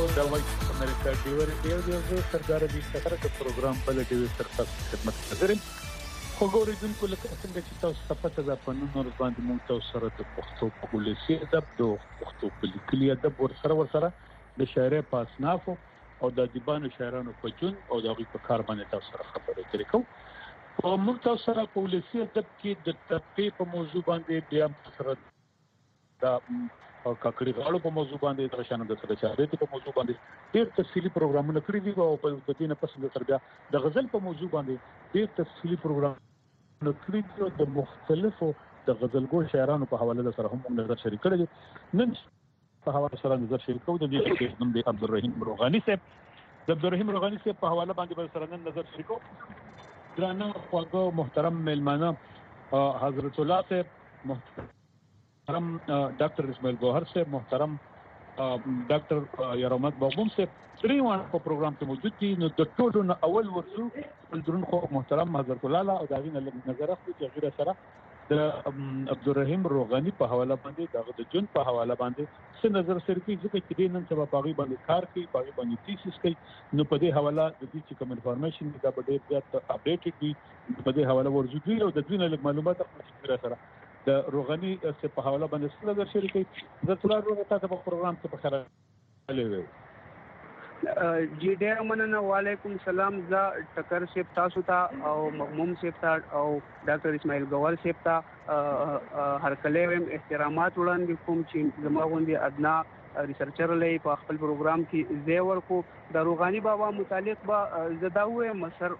د وایس امریکا ډیو سردار دي ستاره د پروګرام په لټه سره خدمت کوي. خو ګورېدونکو لکه څنګه چې تاسو صفته د فنون او باندې مونږ تاسو سره د پښتو په پولیسي ادب د پښتو په لیکلي ادب ورسره د شاعرۍ په اصناف او د ادیبانو شاعرانو په جون او د غوښ په کار باندې تاسو سره خبرې کوو. او موږ تاسو سره په پولیسي ادب کې د تطبیق په موضوع باندې بیا سره د او کاکړي غاړو په موضوع باندې د شانو د سره چارې په موضوع باندې ډېر تفصیلی پروګرامونه کړی دي او په دې نه پس د تربیه د غزل په موضوع باندې ډېر تفصیلی پروګرامونه کړی دي او د مختلفو د غزلګو شاعرانو په حواله سره هم نظر شریک کړی دي. نن په حواله سره نظر شریک کوو د دې چې نوم دی عبدالرحیم روغانی صاحب. د عبدالرحیم روغانی صاحب په حواله باندې سره نن نظر شریک کوو. درانه خواږه محترم ملمانه حضرت الله صاحب، محترم ډاکټر اسماعیل ګوهر صاحب، محترم ډاکټر یارمت بابوم صاحب دریوان په پروګرام کې موجود دي. نو د ټولو نه اول ورسو درون خو محترم حضرت الله او دا غینه نظر اخلي چې غیر سره د عبدالرحیم روغانی په حواله باندې د جون په حواله باندې څه نظر سره کوي ځکه چې د نن سبا پاغي باندې کار کوي، پاغي باندې تیسیس کوي. نو په دې حواله د دې چې کوم انفارمیشن دا به ډېر زیات اپډیټډ وي. په دې حواله ورزو او د دې نه معلومات خپل سره د روغانی څخه په حواله باندې څه نظر شریک کوي. د ټولو ورته تاسو په پروګرام کې په خیر لوي. جی ډیر مننه. وعلیکم السلام. ز ټکر صاحب تاسو ته او مغموم صاحب ته او ډاکټر اسماعیل ګوهر صاحب ته هر کله هم احترامات وړاندې کوم چې زما غوندي ادنا ریسرچر لې په خپل پروګرام کې زی ورکو. د روغانی بابا متعلق به زدا وې مسر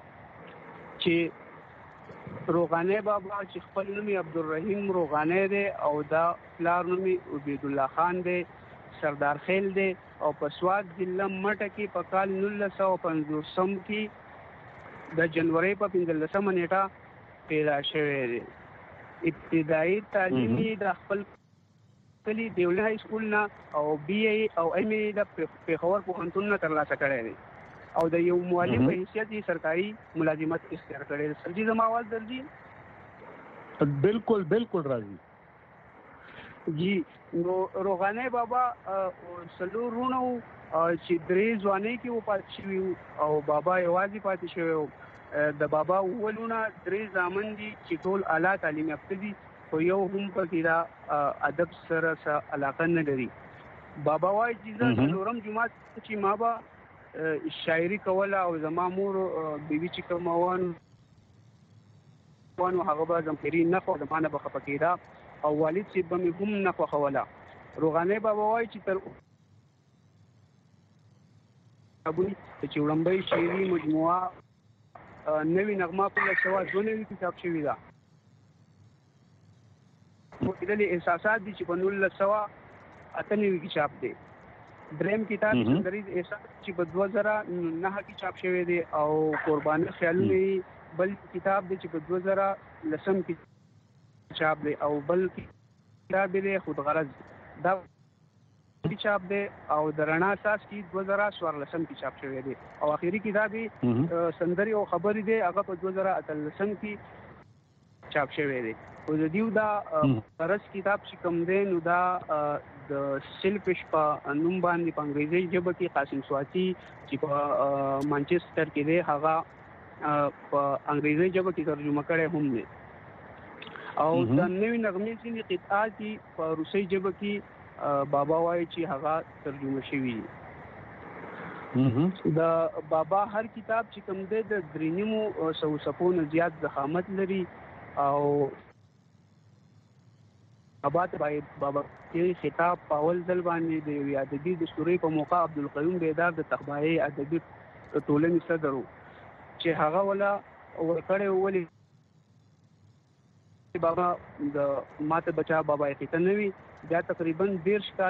چې روغانی بابا چې خپل نوم عبدالرحیم روغانی دی او دا پلار نوم عبید الله خان دی، سردار خیل دی او په سوات ضلع مټه کې په کال 1950 کې د جنوري په 15 نیټه پیدا شوی دی. ابتدایي تعلیم د خپل کلی دیوله های سکول نه او بی ای او ایم ای د پیښور پوهنتون نه ترلاسه کړی دی او د یو معلم په حیثیت سرکاري ملازمت اختیار کړی دی. سرجی زما आवाज درځي؟ بالکل بالکل راځي. جی نو روغانی بابا سلورونو چې درې ځواني کې و پات شوی او بابا یوازې پاتې شوی. د بابا اولونه درې ځامن دي چې ټول اعلی تعلیم یافته دي خو یو هم پکې دا ادب سره علاقه نه لري. بابا وايي چې زه نورم جمعات چې ما با شاعري کوله او زما مور بیبي چې کوموان هغه به زمخيري نه خو د مانه بخه پکېدا او والد چې به مې هم نه خوښوله. روغانی بابا وايي چې تر ابوي چې وړاندې شعري مجموعه نوې نغمه په 1992 کې چاپ شوې ده. مختلف احساسات دي چې په 1998 کې چاپ دي. دریم کتاب سندریز احساس چې په 2009 کې چاپ شوی دی او قرباني خیالونه بل کتاب دی چې په 2010 کې چاپ دی او بل کتاب دی خودغرض دا چاپ دی او درنا اساس کې 2014 کې چاپ شوی دی او اخیری کتاب سندري او خبري دی هغه په 2013 کې چاپ شوی دی. او د دیو دا فرض کتاب چې کوم دی نو دا د سیلفش په نوم باندې په انګریزي ژبه کې قاسم سواتی چې په مانچستر کې دی هغه په انګریزي ژبه کې ترجمه کړی هم دی او د نوې نغمې ځینې قطعات په روسي ژبه کې بابا وايي چې هغه ترجمه شوی. د بابا هر کتاب چې کوم دی د درینمو سو صفونو زیات ضخامت لري او بابا کې خطاب پاول ځل باندې د ادبي دستوري په موقع عبدالقیوم بیدار د تخبایي ادبي ټولنې صدر چې هغه ولا ورکړې ولې بابا د ماته بچا بابا یې تنوي دا تقریبا 10 کا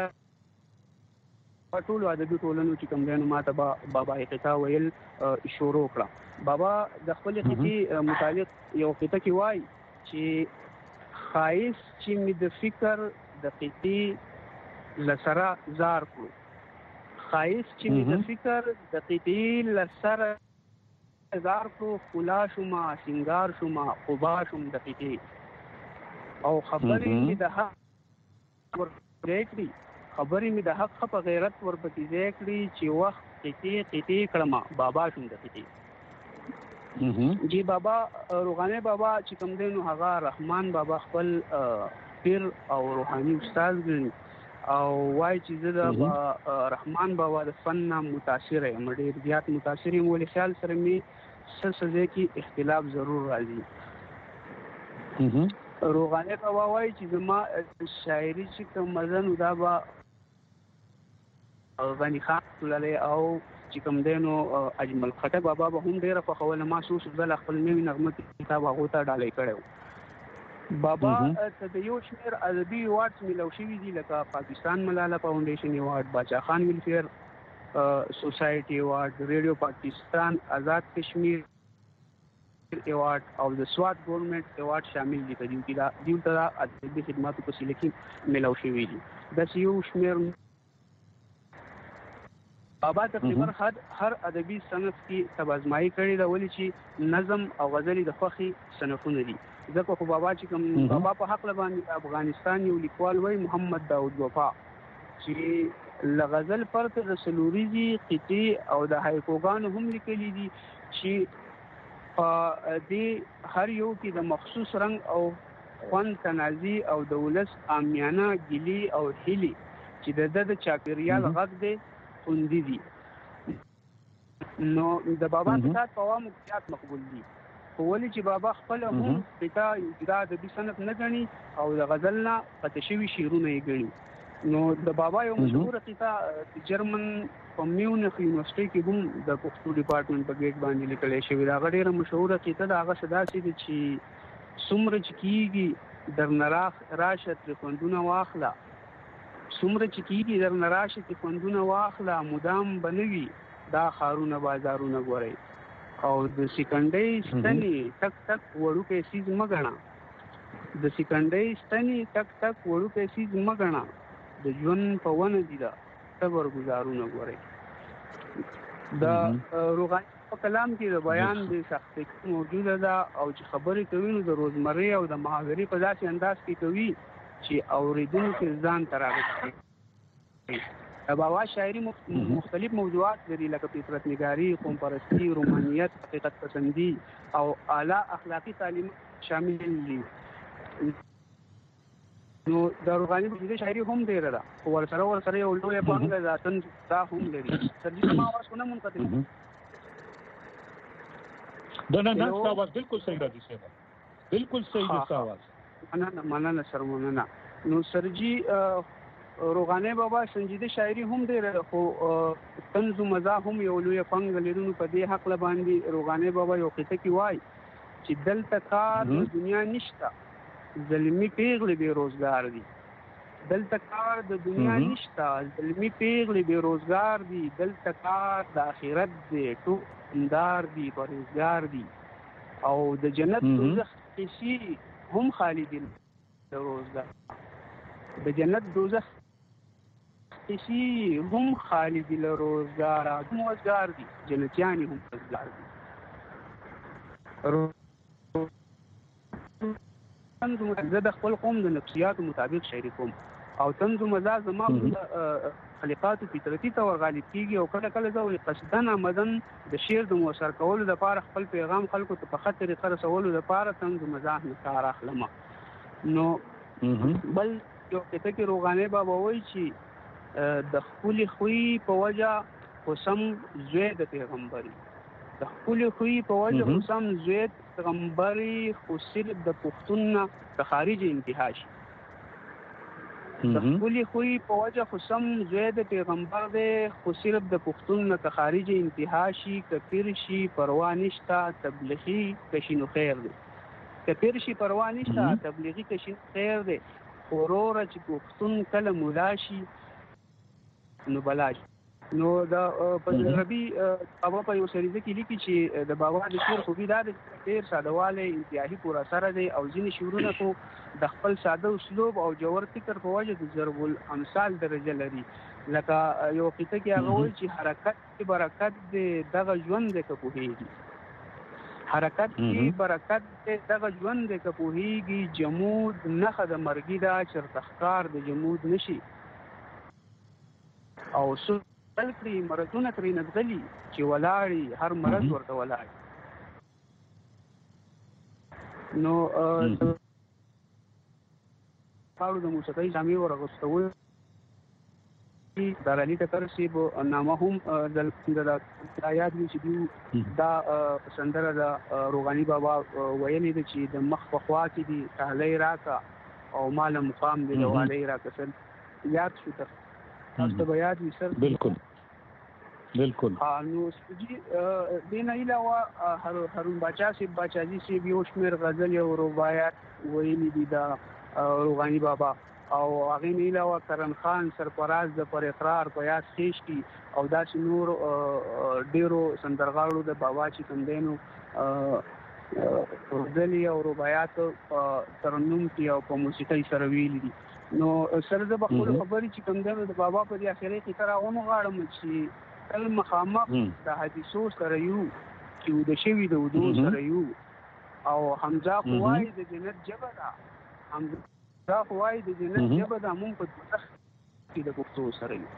ټول ادبي ټولنو چې کوم دینو ماته بابا یې ویل شروع کړه. بابا د خپل خطي متعلق یو خطه کې وایي چې خایس چې می د فکر د قطعی لسره زار کړو، خایس چې می د فکر د قطعی لسره زار کړو، خلا شما سنگار شما قبا شم د قطعی او خبرې چې د ها ور پریکړي خبرې مې د حق په غیرت ورپسې ځای کړي چې وخت قطې کړم بابا شونده قطې جی بابا روغاني بابا چې کوم دی نو هغه رحمان بابا خپل پیر او روحاني استاد ګڼي او وای چې زه د رحمان بابا د فن متاثر یم ډېر زیات متاثر یم ولې خیال سره مې څه کې اختلاف ضرور راځي روغاني بابا وای چې زما شاعري چې کوم مزن دا به غني خان للی او چې کوم دی نو اجمل خټک بابا به هم ډېره خوښوله ما څو ځله خپل نوي نغمه کتاب هغو ته ډالۍ کړی بابا ته د یو شمېر ادبي ایوارډز میلاو شوي دي لکه پاکستان ملاله فاونډیشن ایوارډ باچا خان ویلفیر سوسایټي ایوارډ ریډیو پاکستان آزاد کشمیر ایوارډ او د سوات ګورنمنت ایوارډ شامل دي په دې ته ادبي خدماتو په وسیله کې میلاو شوي دي داسې یو شمېر بابا تقریبا هر ادبي صنف کې تبازمایي کړې ده ولې چې نظم او غزل د خوښي صنفونه دي ځکه خو بابا چې کوم بابا په حق باندې افغانستان یو لیکوال وای محمد داود وفا چې لغزل پرته د سلوریزي قطې او د هایکوګانو هم لیکلي دي چې دې هر یو کې د مخصوص رنگ او خوند تنازي او د ولس عامیانه ګیلي او هیلي چې د چاپیریال غږ دی خوندي دي نو د بابا کتاب په عوامو زیات مقبول دي ولې چې بابا خپل هم پتا دا د صنف نه غني او د غزل نه پته شوی شعرونه یې غني نو د بابا یو مشهور کتاب جرمن په میونخ یونیورسيټي کې هم د پښتو ډپارټمنټ په گیټ باندې لیکل شوی دا ډېره مشهور کتاب هغه صدا سي چې څومره چې کیږي در نراخ راشه تر خوندونه واخلا څومره چې کیږي در نراشه تر خوندونه واخلا مدام بنوي دا خارونه بازارونه ګوري او د سکندې ستنی تک تک وړوکې سیز مګنا د سکندې ستنی تک تک وړوکې سیز مګنا د ژوند په ونه دي دا صبر گزارونه ګوري دا روغاني په کلام کې د بیان د سختۍ موجوده ده او چې خبرې کوي نو د روزمره او د محاورې په داسې انداز کې کوي چې اوریدونکو ځان تراغلي بابا شاعري مختلف موضوعات لري لکه فطرت نگاری، قوم پرستی، رومانیت، حقیقت پسندی او اعلی اخلاقی تعلیم شامل دي نو د روغاني په شاعري هم ډیره ده ورسره یو لوی پانګه ذاتن دا هم لري سرجي ما واسونه منقطع نه تاسو بالکل صحیح راځي بالکل صحیح تاسو مننه سرمنه نو سرجي روغاني بابا سنجیده شاعري هم ډیره خو طنز و مزاح هم یو لوی فنګ لري په دې حق باندې روغاني بابا یو قصه کې وای چې دلته کار د دنیا نشته ظلمي پیغلې بے روزګار دي دلته کار د دنیا نشته ظلمي پیغلې بے روزګار دي دلته کار د آخرت دی ټوندار دي پرهیزګار دي او د جنت دوزخ کشي هم خالد دي روزګار د جنت دوزخ کشي هم خالد دي روزګار دي جنتیان هم روزګار دي زه د خپل قوم د نفسیاتو مطابق شاعري کوم او طنز و مزاح زما خلیقاتو فطرتي تور غالب کیږي او کله کله زه قصدن آمدن د شعر د موثر کولو لپاره خپل پیغام خلکو ته په ښه طریقه رسولو لپاره طنز و مزاح نه کار اخلم نو بل یو کته کې روغاني بابا وایي چې د خپل خوې په وجه قسم زوی د پیغمبري د خپل خوې په وجه قسم زوی پیغمبري خو صرف د پښتون د خارج انتها شي د خپل خوې په وجه قسم زوی د پیغمبر دی خو صرف د پښتون د خارج انتها شي کفر شي پروا نشته تبلیغي کشینو خیر دی کفر شي پروا نشته تبلیغي کشینو خیر دی خورور چې پښتون کله مولا شي نو بلاش نو دا په عربي بابا په یو سریزه کې لیکي چې د بابا د شعر خوبي دا ډېر سادهواله انتهایی پورا سره دی او ځینې شعرونه خو د خپل ساده اسلوب او جوور فکر په وجه د ضرب الامثال درجه لري لکه یو قصه کې هغه وایي چې حرکت کې برکت دی دغه ژوند دی که پوهېږي حرکت کې برکت دی دغه ژوند دی که پوهېږي جمود نښه د مرګي ده چېرته ښکار د جمود نشي او سل کړي مرضونه ترې نغلي چې ولاړي هر مرض ورته ولاړ نو تاسو د موسیقۍ جامې ورغوستوي د علي ټکر صاحب نامه هم د آیات چې دی دا سندره د روغاني بابا ویلي د چې د مخ په خوا کې دی تهلی راکا او مال مقام دی لوالی راکا سر یاد شو تاسو ته یاد وي سر بالکل نو سجی دین علاوه هارون باچا صاحب باچاجي صاحب یو شمېر غزل او رباعیات ویلي دي د روغاني بابا او هغه نه علاوه کرن خان سرفراز د پر اقرار په یاد خېش کی او داسې نور ډیرو سندرغاړو د بابا چې کوم دینو غزل او رباعیات ترنم کی او په موسیقۍ سره ویلي دي نو سره د بخول خبرې چې کوم دینو د بابا په اخري کې تر هغه غاړم چې کل مخامخ د حدیثو سره یو چې د شوی د ودو سره یو او حمزه خوای د جنت جبدا حمزه خوای د جنت جبدا مونږ په کې د پښتو سره یو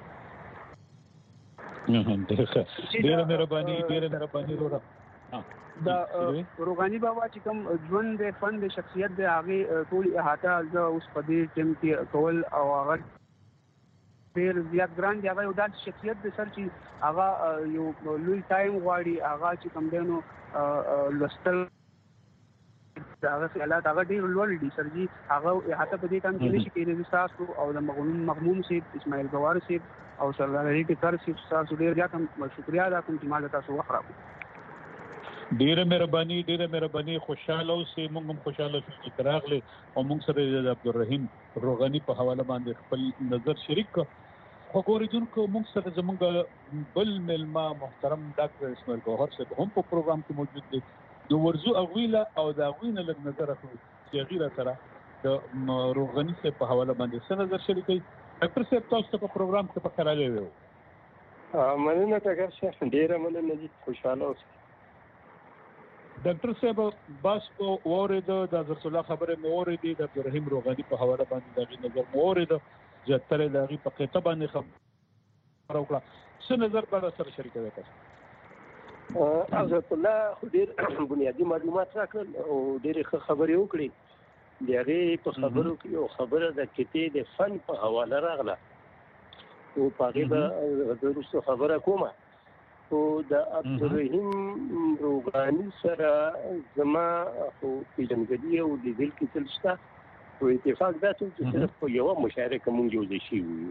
ډېر مهرباني وروره دا روغاني بابا چې کوم ژوند د فن د شخصیت د هغه ټول احاطه د اوس په دې ټیم کې کول او هغه ډېر زیات ګران دی هغه یو داسې شخصیت د سر چې هغه یو لوی ټایم غواړي هغه چې کوم دینو لوستل هغه خیالات هغه ډېر لوړ دي سر جي هغه احاطه په دې کام کې نشي کېدای تاسو او د مغموم صاحب اسماعیل گوار صاحب او سردار علي ټکر صاحب تاسو ډېر زیات شکریا ادا کوم چې مال تاسو وخت راکړو ډیره مهرباني خوشاله اوسئ موږ هم خوشاله شو چې راغلي او موږ سره د عبدالرحیم روغاني په حواله باندې خپل نظر شریک خو ګورېدونکو موږ سره زموږ بل ملما محترم ډاکټر اسماعیل گوهر صاحب هم په پروګرام کې موجود دي د ورزو اغویله او د اغوینه لږ نظر اخلو چې غیره سره د روغاني صاحب په حواله باندې څه نظر شریکوي ډاکټر صاحب تاسو ته په پروګرام کې په خراله ویو مننه ټکر صاحب ډیره مننه دي خوشاله اوسئ ډاکټر صاحب بس اورید د حضرت الله خبره مورید د عبدالرحیم روغاني په حواله باندې د نظر مورید جتره د غي په قطه باندې خبره وکړه څه نظر به سره شریکوي تاسو حضرت الله ډیر بنیادی معلومات راکړل او ډیر خبرې وکړي د هغه په خبرو کې یو خبره د کته د فن په حواله راغله او په هغه به درسته خبره کومه او د عبدالرحیم روغاني سره زما خو پیژندګلوي او د دل کې تلشته او اتفاق دا چې صرف په یو مشارکه مونږ یو ځای نو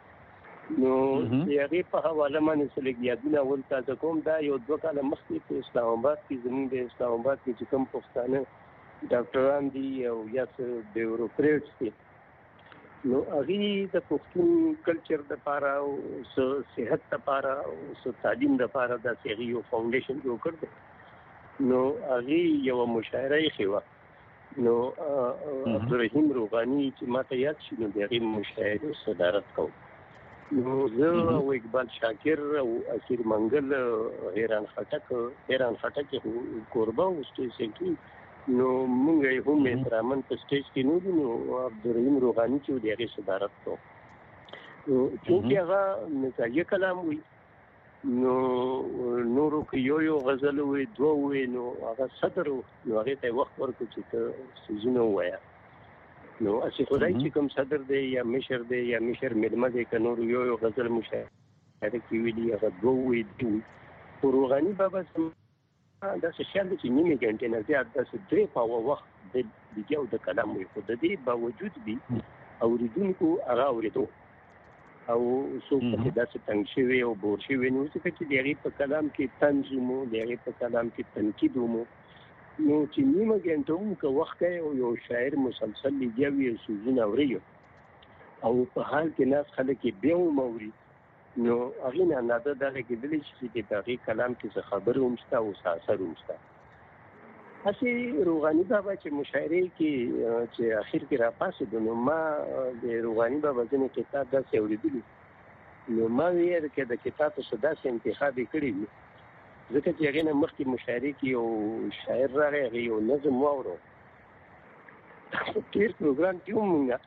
هغه په حواله باندې سلګ یادونه ولته کوم دا یو 2 کال مخکې په اسلام آباد کې زموږ د اسلام آباد کې چې کوم پښتانه ډاکټران دي او یا بیوروکریټس دي نو هغه د پښتون کلچر د لپاره او صحت لپاره او تعلیم لپاره د یو فاونډیشن جوړ کړ نو هغه یو مشاعره یې خو نو عبدالرحیم روغاني چې ماته یاد شي نو دغه مشاعره صدارت کوم نو زه او اقبال شاکر او اسیر منګل هیران خټک قربا او سټیج نو موږ هم احترامن په سټیج کې نو عبدالرحیم روغاني چې دغه صدارت کوم نو چې هغه نتایج کلام وي نو نورو کې یو غزل وي دوه وي نو هغه صدر نو هغه ته وخت ورکړي چې سيزونه وایا نو اسی خدای چې کوم صدر دی یا مشر ملمه دی ک نور یو غزل مشاهده کې ویلي هغه دوه وي روغاني بابا دا څه شاند چې نیمه غنټه نه زیات د 3 په وخت د دیګو د کلام وي خو د دې باوجود دي اوریدونکو هغه اوریدو او څو په داسې څنګه شوی او بور شوی نو چې دغه په کلام کې تنظیمو دغه په کلام کې تنقید ومو نو چې نیمه غنټه وو وخت او یو شاعر مسلسل لګوي سوزونه اوري او په حال کې ناس خلک به موري نو هغه نه ناده دغه کې دلی چې دغه کلام کې خبر ومستا او اثر ومستا اسی روغاني بابا چې مشاعره کې چې اخر کې را پاسې نو ما د روغاني بابا ځنه کتاب دا څوریدلی نو ما ویل کې د کتاب څخه داسې انتخاب کړی ځکه چې هغه مخکې مشاعره کې یو شاعر راغی یو نظم واورو تیر پروګرام کې موږ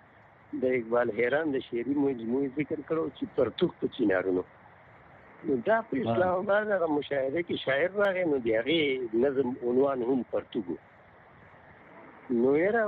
د اقبال حیران د شعري مجموعې ذکر کړو چې پرتوک په چینارونو. نو دا په اسلام آباد هغه مشاعره کې شاعر راغی، نو د هغې نظم عنوان هم پرتوک و. نو یاره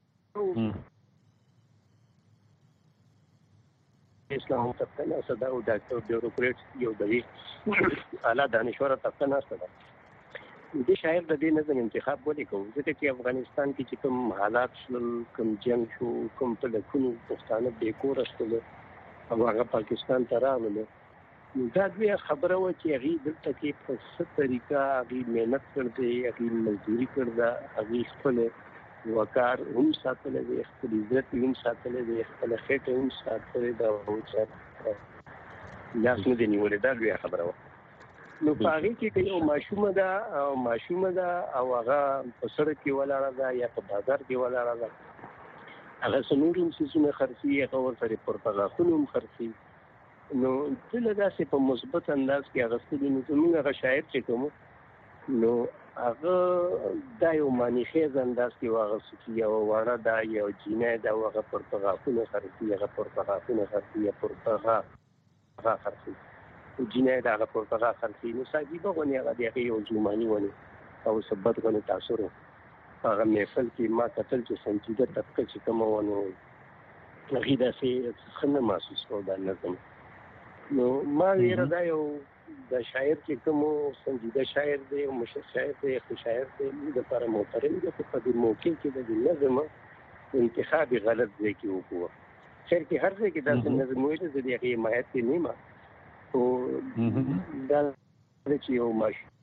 اسلام طبقه ناسته ده او ډاکټر بیوروکریټ یو د دې اعلی دانشوره طبقه ناسته ده. د شاعر د دې نظم انتخاب ولې کوو؟ ځکه چې افغانستان کې چې کوم حالات شول، کوم جنګ شو، کوم په لکونو پښتانه بې کوره شول او هغه پاکستان ته راغلل، نو دا دوی خبره وه چې هغې دلته کې په څه طریقه هغې محنت کړی، هغې مزدوري کړې ده، هغې خپل وقار هم ساتلی دی، خپل عزت هم ساتلی دی، خپله خېټه هم ساتلی ده او لاس نه دی نیولی. دا لویه خبره وه. نو په هغې کې که یو ماشومه ده او هغه په سړک کې ولاړه ده یا په بازار کې ولاړه ده، هغه څه نور هم څیزونه خرڅي، هغه ورسره پرتغاښونه هم خرڅي، نو ته له داسې په مثبت انداز کې اخیستلي. نو زموږ هغه شاعر چې کوم نو هغه دا یو معنیخیز انداز کې واغسته چې یوه وړه ده، یو جینۍ ده او هغه پرتغاښونه خرڅي، هغه پرتغاښونه خرڅي یا پرتغاښ خرڅي، جینۍ ده هغه پرتغاښ خرڅي. نو ساجیبه غونې هغه د هغې یو زوماني ونې او ثبت غونې تاثر و. هغه محفل کې ما کتل چې سنجیده طبقه چې کومه وه نو هغې داسې ښه نه محسوس کړو دا نظم. نو ما ویره دا یو د شاعر چې کوم سنجیده شاعر دی او مشهور شاعر دی، خو شاعر دی موږ دپاره محترم دی، خو په دې موقع کې د نظم انتخاب غلط ځای کې وکړو. خیر کې هر ځای کې داسې نظم ویل زه د هغې حمایت کې نه یم، خو دا چې یو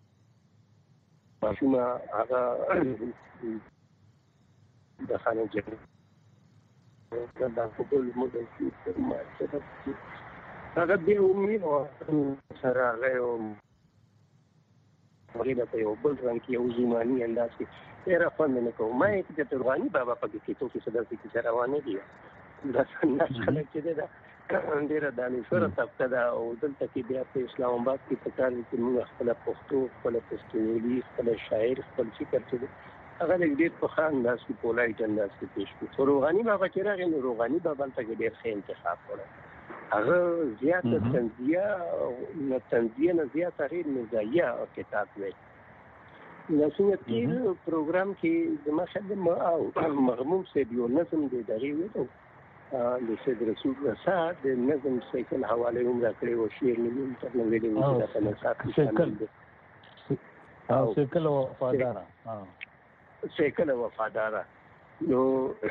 ماشومه هغه د خانه جګړه دا فوټبال موډل هغه بیا امید سره هغه یو هغې په یو بل رنګ کې یو زماني انداز کې ډېره خوند نه کوو. ما یې د روحاني بابا په کیسو کې څه داسې کیسه روانې دي، دا سناس خلک چې دی دا ډېره دانشوره طبقه ده او دلته کې بیا په اسلام آباد کې په کار کې موږ خپله پښتو، خپله پښتونولي، خپله شاعر، خپل فکر چې دی هغه لږ ډېر په ښه انداز کې پولایټ انداز کې پیش کړو. خو روحاني بابا چې راغی نو روحاني بابا هلته کې ډېر ښه انتخاب کړی. هغه زیاته تنزیه نه زیات هغې مزایه کتاب وی. څنګه تېر پروګرام کې زما خیال دی مغموم صاحب یو نظم دی د هغې ویلو د سید رسول رسا د نظم سیکل حواله هم راکړې وه، شعر مې هم ترنه ویلې وو چې دا په نصاب کې شامل دی. سیکل وفاداره نو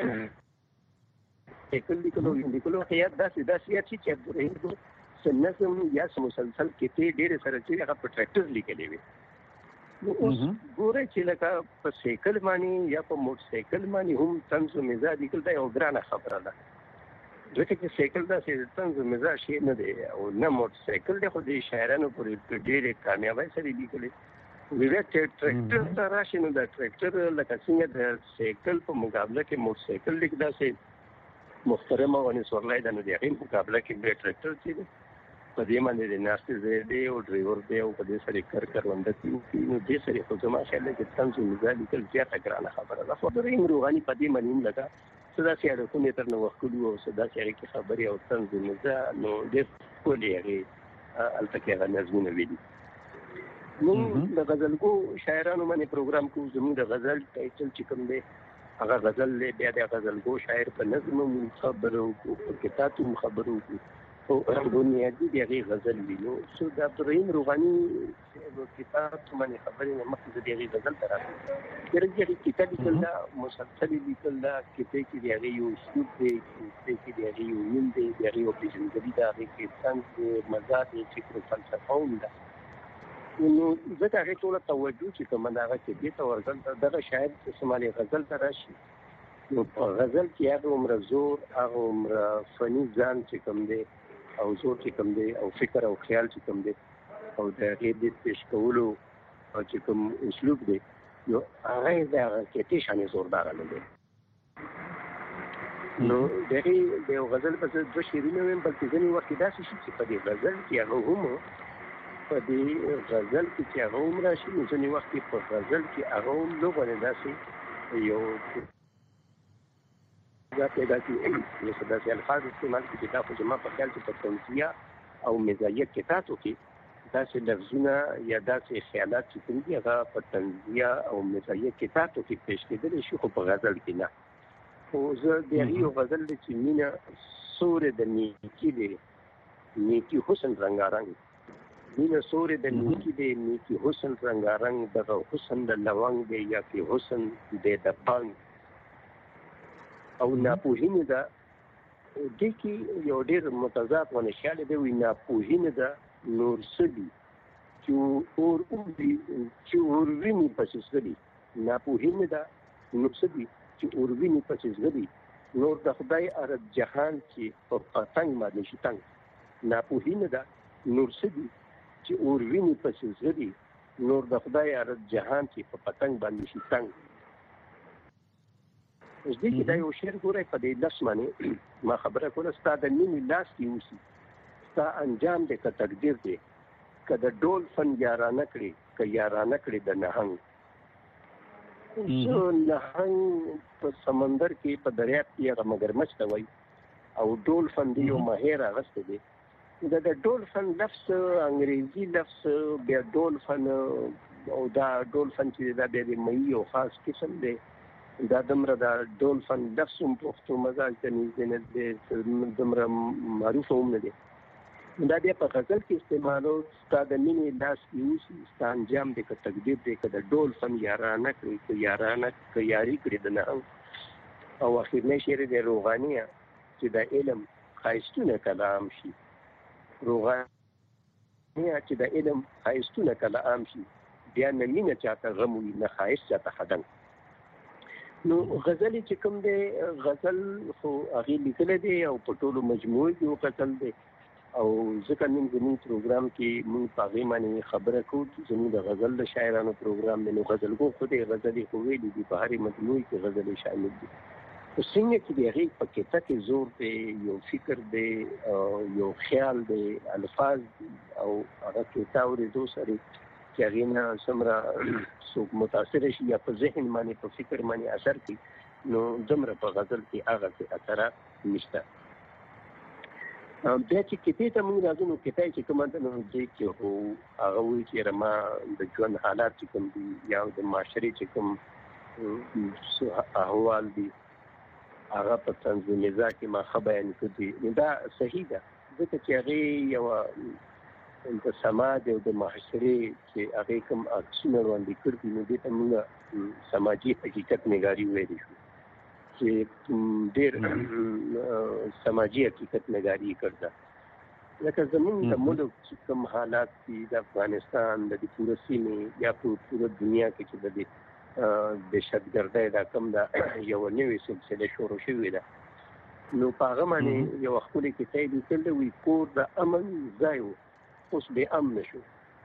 سیکل لیکلو خیات داسې یاد شي چې عبدالرحیم څه نظم یا څه مسلسل کتې ډېرې سره چې هغه په ټریکټر لیکلې وي. نو اوس ګورئ چې لکه په سیکل باندې یا په موټر سیکل باندې هم طنز و مزاح لیکل دا یو ګرانه خبره ده، ځکه چې سیکل داسې طنز و مزاح شی نه دی او نه موټر سیکل دی، خو د شاعرانو پورې ډېرې کامیابۍ سره لیکلې. بیا چې ټریکټر ته راشي نو دا ټریکټر لکه څنګه د سیکل په مقابله کې موټر سیکل لیک داسې محترمه ونې سورلی ده، نو د هغې مقابله کې بیا ټریکټر چې دی په دې باندې د ناستې ځای دی او ډریور دی او په دې سره یې کرونده کوي. نو دې سره خو زما خیال دی چې طنز و مزاح لیکل زیاته ګرانه خبره ده. خو دریم روحاني په دې باندې هم لکه څه داسې اړخونه یې ترنه وښکلي وو او څه داسې هغې کې خبرې او طنز و مزاح، نو ډېر ښکلې هغې هلته کې هغه نظمونه ویلي. موږ د غزلګو شاعرانو باندې پروګرام کوو. زموږ د غزل ټایټل چې کوم دی هغه غزل دی، بیا د غزلګو شاعر په نظم هم خبرې وکړو، په کتاب هم خبرې وکړو او بنیادي د هغې غزل وي. نو څو د عبدالرحیم روحاني کتاب باندې خبرې نه مخکې زه د هغې غزل ته راتلم. ډېر هغې کیسه لیکل ده، مسلسل یې لیکل ده، کیسې کې د هغې یو اسلوب دی، کیسې کې د هغې یو نوم دی، د هغې یو پېژندګلي ده، هغې کې طنز دی، مزاح دی، فکر و فلسفه هم ده. نو ځکه هغې ټوله توجه چې کومه ده هغه کیسې ته ورکړل. دغه شاعر چې سمالې غزل ته راشي نو په غزل کې هغه عمره زور، هغه عمره فني ځان چې کوم دی او زور چې کوم دی او فکر او خیال چې کوم دی او د هغې د پیش کولو چې کوم اسلوب دی نو هغه یې د هغه کیسې شانې زورداره نه دی. نو د هغې د یو غزل په څېر دوه شعرونه ویم، بلکې ځینې وخت کې داسې شي چې په دې غزل کې هغه هم راشي، نو ځینې وخت کې په غزل کې هغه هم لوبغونې داسې یو دا پیدا کړي یو څه داسې الفاظ استعمال کړي چې دا خو زما په خیال کې په تنزیه او مزاحیه کتابو کې داسې لفظونه یا داسې خیالات چې کوم دي هغه په تنزیه او مزاحیه کتابو کې پیش کېدلی شي خو په غزل کې نه. خو زه د هغې یو غزل دی چې مینه سورې د نیکي دی نیکي حسن رنګارنګ مینه سورې د نیکي دی نیکي حسن رنګارنګ دغه حسن د لونګ دی یا کې حسن دی د بنګ او ناپوهینه ده دې کې یو ډېر متضاد ونه خیال دی وي ناپوهینه ده نور سدي چې اور ویني پسې سدي ناپوهینه ده نور سدي چې اور ویني پسې سدي نور د خدای ارد جهان چې په پتنګ باندې شي تنګ ناپوهینه ده نور سدي چې اور ویني پسې سدي نور د خدای ارد جهان چې په پتنګ باندې شي تنګ. اوس دې کې دا یو شعر ګورئ په دې لس باندې ما خبره کوله ستا د مینې لاس کې اوسي ستا انجام دی که تقدیر دی که د ډول فن یارانه کړي که یارانه کړي د نهنګ نهنګ په سمندر کې په دریاب کې هغه مگرمچ ته وایي او ډول فن دی یو ماهر اغستی دی د ډول فن لفظ انګریزي لفظ بیا ډول فن او دا ډول فن چې دا بیا د مئی یو خاص قسم دی دا دمره دا ډول فن لفظ هم پښتو مزاج ته نږدې نه دی دمره معروف هم نه دی دا بیا په غزل کې استعمالو ستا د مینې لاس کې اوسي ستا انجام دی که تقدیر دی که د ډول فن یارانه کړي که یارانه که یاري کړي د نهنګ او اخرنی شعر دی روغانیه چې د علم ښایستونه کلام شي روغانیه چې د علم ښایستونه کلام شي بیا نه مینه چاته غم وي نه ښایست چاته خدنګ. نو غزل چې کوم دی غزل خو هغې لیکلی دی او په ټولو مجموعې کې وکتل دی او ځکه نن زموږ پروګرام کې موږ په هغې باندې خبره کوو چې زموږ د غزل د شاعرانو پروګرام دی نو غزلګو خو دی غزلې خو ویلي دي په هرې مجموعې کې غزلې شامل دي خو څنګه چې د هغې په کیسه کې زور دی یو فکر دی یو خیال دی الفاظ دي او هغه کیسه اورېدو سره چې هغې نه څومره څوک متاثره شي یا په ذهن باندې په فکر باندې اثر کوي نو دومره په غزل کې هغه اثرات نشته. بیا چې کیسې ته موږ راځو نو کیسه چې کومه ده نو دې کې خو هغه وایي چې ما د ژوند حالات چې کوم دي یا د معاشرې چې کوم احوال دي هغه په طنز مزاح کې ما ښه بیان کړي نو دا صحیح ده ځکه چې هغې یوه د سماج او د معاشرې چې هغې کوم عکسونه وړاندې کړي دي نو دې ته موږ سماجي حقیقت نګاري ویلی شو چې ډېر سماجي حقیقت نګاري کړده لکه زموږ د ملک چې کوم حالات دي د افغانستان د دې پوره سیمې یا په پوره دنیا کې چې د دې دهشتګردۍ دا کوم ده یوه نوې سلسله شروع شوې ده نو په هغه باندې یوه ښکلې کیسه یې لیکلې وي کور د امن ځای و اوس بې امنه شو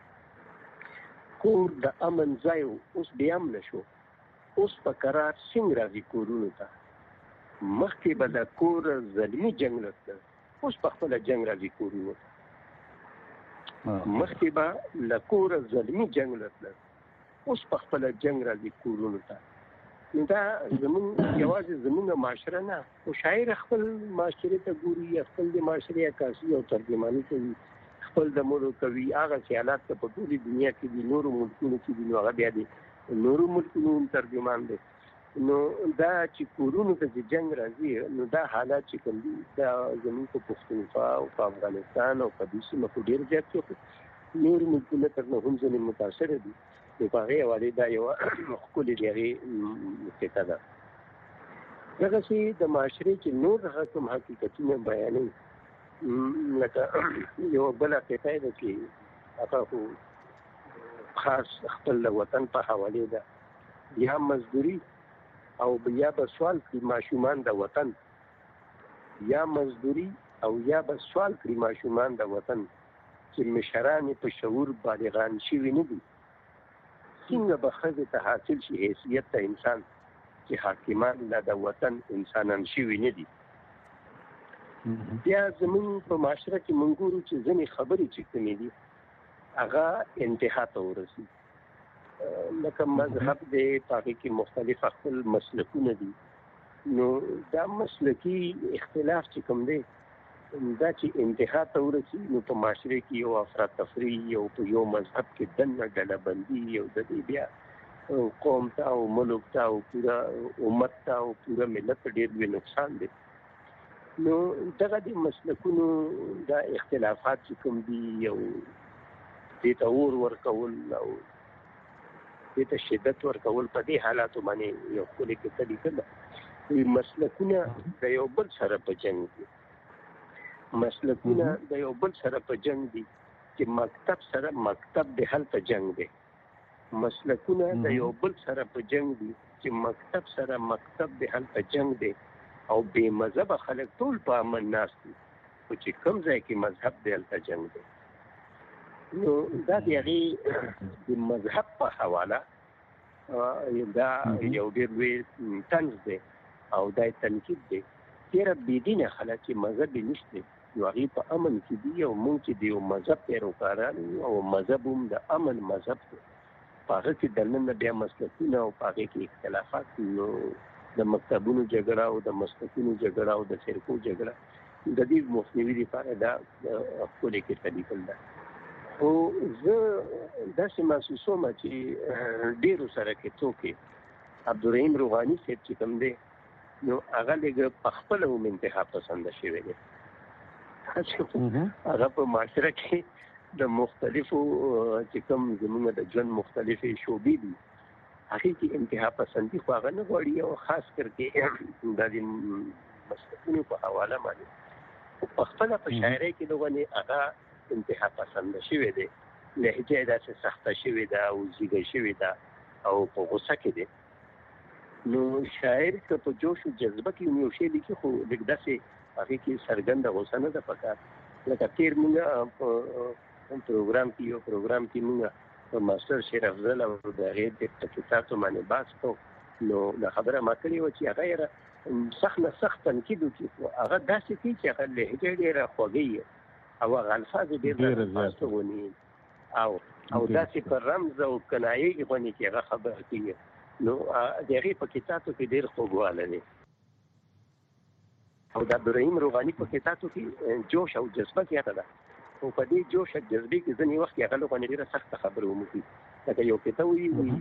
کور د امن ځای و اوس بې امنه شو اوس په قرار سنګ راځي کورونو ته مخکې به د کور ظلمي جنګ لرته اوس په خپله جنګ راځي کورونو ته مخکې به له کوره ظلمي جنګ لرته اوس په خپله جنګ راځي کورونو ته نو دا زموږ یوازې زموږ معاشره نه خو شاعر خپل معاشرې ته ګوري یا خپل د معاشرې عکاسي او ترجماني کوي خپل د ملک کوي هغه خیالات ته په ټولې دنیا کې دي نورو ملکونو کې دي نو هغه بیا د نورو ملکونو ترجمان دی نو دا چې کورونو ته چې جنګ راځي نو دا حالات چې کوم دي دا زموږ په پښتونخوا او په افغانستان او په دې سیمه کې ډېر زیات شو نور ملکونه تر نه هم ځینې متاثره دي نو په هغې حوالې دا یوه ښکلې د هغې کیسه ده دغسې د معاشرې چې نور هغه کوم حقیقتونه بیانوي لکه یوه بله کیسه ده چې هغه خو خاص خپل وطن په حوالې ده یا مزدوري او یا به سوال کړي ماشومان د وطن یا مزدوري او یا به سوال کړي ماشومان د وطن چې مشران په شعور بالغان شوي نه دي څنګه به ښځې ته حاصل شي حیثیت ته انسان چې حاکمان لا د وطن انسانان شوي نه دي بیا زموږ په معاشره کې موږ ګورو چې ځینې خبرې چې کومې دي هغه انتها ته ورسي لکه مذهب دی په هغې کې مختلف خپل مسلکونه دي نو دا مسلکي اختلاف چې کوم دی دا چې انتها ته ورسي نو په معاشره کې یو افراطفري یو په یو مذهب کې دنه ډلبندي یو د دې بیا قوم ته او ملک ته او پورا امت ته او پورا ملت ته ډېر لوی نقصان دی. نو دغه د مسلکونو دا اختلافات چې کوم دي یو دې ته اور ورکول او دې ته شدت ورکول په دې حالاتو باندې یو خلک کې تدې مسلکونه د یو بل سره په جنگ دي. مسلکونه د یو بل سره په جنگ دي چې مکتب سره مکتب د حل په جنگ دی. مسلکونه د یو بل سره په جنگ دي چې مکتب سره مکتب د حل په جنگ دی او بې مذهب خلک ټول په امن ناست دي خو چې کوم ځای کې مذهب دی هلته جنگ دی. نو دا د هغې د مذهب په حواله دا یو ډېر لوی طنز دی او دا تنقید دی. ډېره بېدینه خلک چې مذهب یې نشته نو هغوی په امن کې دي او موږ چې د یو مذهب پیروکاران یو او مذهب هم د امن مذهب دی. په هغه کې دننه بیا مسلکونه او په هغې کې اختلافات نو د مکتبونو جګړه او د مسلکونو جګړه او د فرقو جګړه د دې مخنیوي لپاره دا ښکلې کې لیکل ده. خو زه داسې محسوسوم چې ډېرو سره کې څوک عبدالرحیم روحاني صاحب چې کوم دی نو هغه لږ په خپله هم انتها پسنده شوی دی. هغه په معاشره کې د مختلفو چې کوم زموږ د ژوند مختلفې شعبې دي هغې کې انتها پسندي خو هغه نه غواړي او خاص کر کې دا د مسلکونو په حواله باندې په خپله په شاعرۍ کې دغه هغه انتها پسنده شوی دی. لهجه یې داسې سخته شوې ده او زیږه شوې ده او په غوسه کې دی. نو شاعر که په جوش و جذبه کې یو شی لیکي خو لږ داسې هغې کې څرګنده غوسه نه ده پکار. لکه تېر موږ په پروګرام کې یو پروګرام کې موږ په ماسټر شیر افضل او د هغې د تحقیقاتو باندې بحث کوو نو دا خبره ما کړې وه چې هغه یې سخت نه سخت تنقید وکړي خو هغه داسې کوي چې هغه لهجه ډېره خوږه او هغه الفاظ ډېر زیات ونی او داسې په رمز او کنایې باندې چې هغه خبره کوي نو د هغې په کتابو کې ډېر خوږوالی دی. او د عبدالرحیم روحاني په کتابو کې جوش او جذبه زیاته ده او په دې جوش او جذبې کې ځینې وخت کې هغه له باندې ډېره سخته خبره وموکي. لکه یو کتاب وایي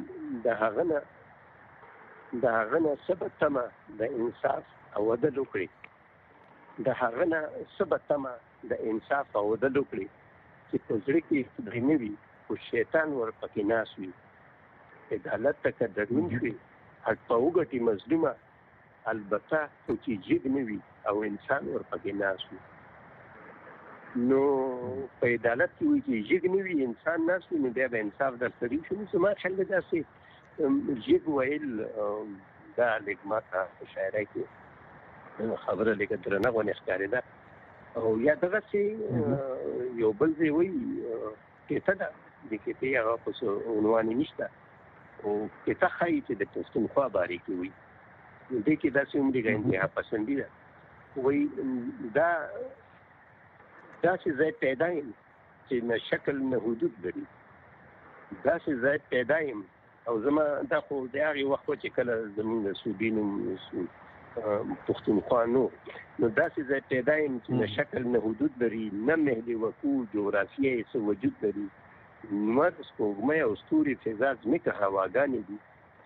د هغه نه څه به تمه د انصاف او عدل وکړي د هغه نه څه به تمه د انصاف او عدل وکړي چې په زړه کې خدای نه وي خو شیطان ورپکې ناست وي. عدالت ته که ګډون شوي حق په وګټي مظلومه البته خو چې جګ نه وي او انسان ورپکې ناست وي. نو په عدالت کې وایي چې جګ نه وي انسان ناست وي نو بیا به انصاف درته وي شو. نو زما خیال دی داسې جګ ویل دا لږ ما ته په شاعرۍ کې خبره لږ درنه غوندې ښکارېده. او یا دغسې یو بل ځای وایي کیسه ده د کیسې هغه په عنوان یې نشته او کیسه ښایي چې د پښتونخوا بارے کې وایي. نو دې کې داسې هم لږه انتها پسندي ده. وایي دا داسې ځای پیدا یم چې نه شکل نه حدود لري. داسې ځای پیدا یم او زما دا خو د هغې وخت و چې کله زموږ د صوبې نوم پښتونخوا نو داسې ځای پیدا یم چې نه شکل نه حدود لري نه مهد وقوع جغرافیه یې څه وجود لري. لمر سپوږمۍ او ستوري فضا ځمکه هواګانې دي.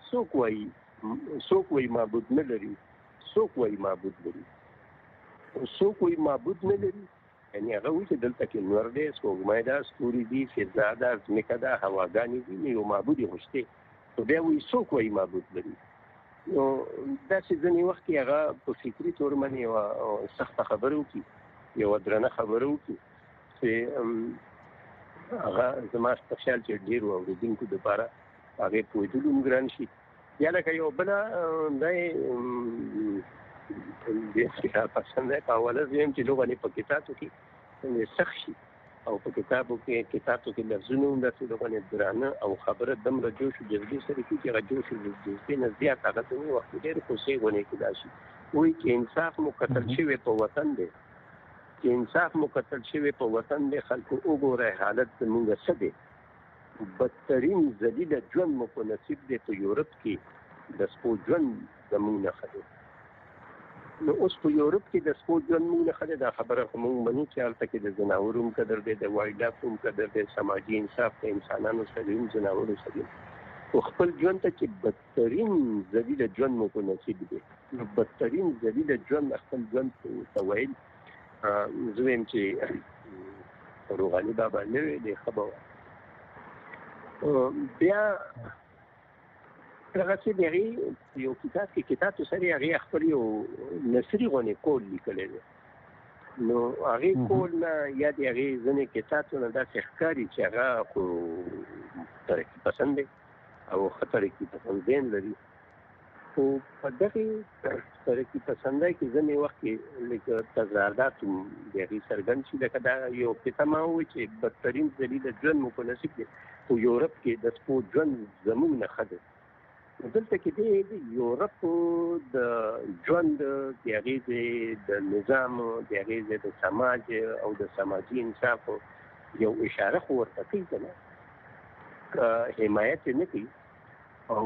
څوک وایي معبود نه لري څوک وایي معبود لري څوک وایي معبود نه لري. یعنې هغه وایي چې دلته کې نور دی سپوږمۍ ده ستوري دي فضا ده ځمکه ده هواګانې دي نو یو معبود یې خو شته خو بیا وایي څوک وایي معبود لري. نو داسې ځینې وخت کې هغه په فکري طور باندې یوه سخته خبره وکړي یوه درنه خبره وکړي چې هغه زما په خیال چې ډېرو اورېدونکو دپاره هغې پوهېدلو هم ګران شي. یا لکه یو بله دی د پسنده په حواله زه یم چې لوغانې په کتابو کې سخت شي او په کتابو کې لفظونه هم داسې لوغانې درانه او خبره دومره جوش و جذبې سره کړي چې هغه جوش و جذبې نه زیات هغه ځینې وخت ډېرې خوشې غونې کېدای شي. وایي چې انصاف مو قتل شوی په وطن دی چې انصاف مو قتل شوی په وطن دی خلکو وګورئ حالت زموږ څه دی. بدترین ذلیله ژوند مو په نصیب دی په یورپ کې د سپو ژوند زموږ نښه دی. نو اوس په یورپ کې د سپورت ژوند موږ نه خلک دا خبره موږ منو چې هلته کې د ځناورو هم قدر دی، د وایلډ لایف هم قدر دی، سماجي انصاف د انسانانو سره هم ځناورو سره خو خپل ژوند ته چې بدترین ذلیله ژوند مو په نصیب دی. نو بدترین ذلیله ژوند خپل ژوند ته ویل زه وایم چې روغاني بابا نه وی دی ښه به بیا هغه چې د هغې یو کتاب سره هغې خپل یو نثري غونې کول لیکلی دی. نو هغې کول نه یا د هغې ځینې کتابونه داسې ښکاري چې هغه خو ترقي پسند دی او ښه ترقي پسندین لري. خو په دغې ترقي پسندۍ کې ځینې وخت کې لږ تضادات هم د هغې څرګند شي. لکه دا یو کتاب ما ووایي چې بدترین ذلیله ژوند مو په نصیب دی. په یورپ کې د سپورت ژوند زموږ نه ښه دی. دلته کې د یورپ د ژوند د هغې د نظام د هغې د سماج او د سماجي انصاف یو اشاره خو ورته کوي که نه، که حمایت یې نه کوي او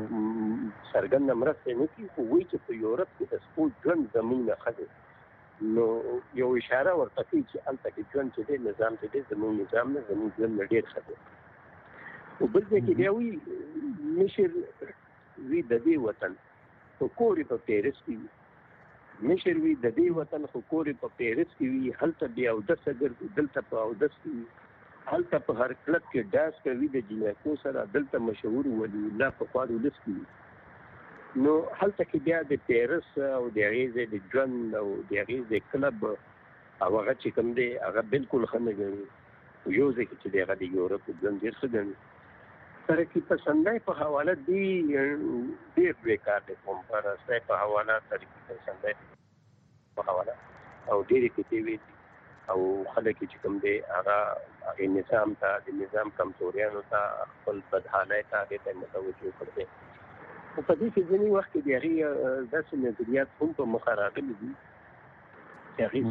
څرګنده مرسته یې نه کوي، خو وایي چې په یورپ کې د سپورت ژوند زموږ نه ښه دی. نو یو اشاره ورته کوي چې هلته کې ژوند چې دی، نظام چې دی، زموږ نظام نه زموږ ژوند نه ډېر ښه دی. خو بل ځای کې بیا وایي مشر وی د دې وطن خو کور یې په پیرس کې وي، مشر وي د دې وطن خو کور یې په پیرس کې وي، هلته بیا اودسه ګرځي، دلته په اودس کې وي، هلته په هر کلب کې ډاس کوي د جنیکو سره، دلته مشهور ولي الله په خوا ولس کې وي. نو هلته کې بیا د پیرس او د هغې ځای د ژوند او د هغې ځای کلب او هغه چې کوم دی هغه بالکل ښه نه ګڼي. یو ځای کې چې دی هغه د یورپ ژوند ډېر ښه ګڼي. ترقي پسندۍ په حواله دی ډېر لوی کار دی. قومپرستۍ په حواله، ترقي پسندۍ په حواله او ډېرې کتې ویلي او خلک چې کوم دی هغه نظام ته، د نظام کمزوریانو ته، خپل بدحالۍ ته هغې ته متوجه کړی دی. خو په دې کې ځینې وخت کې د هغې داسې نظریات هم په مخه راغلي دي چې هغې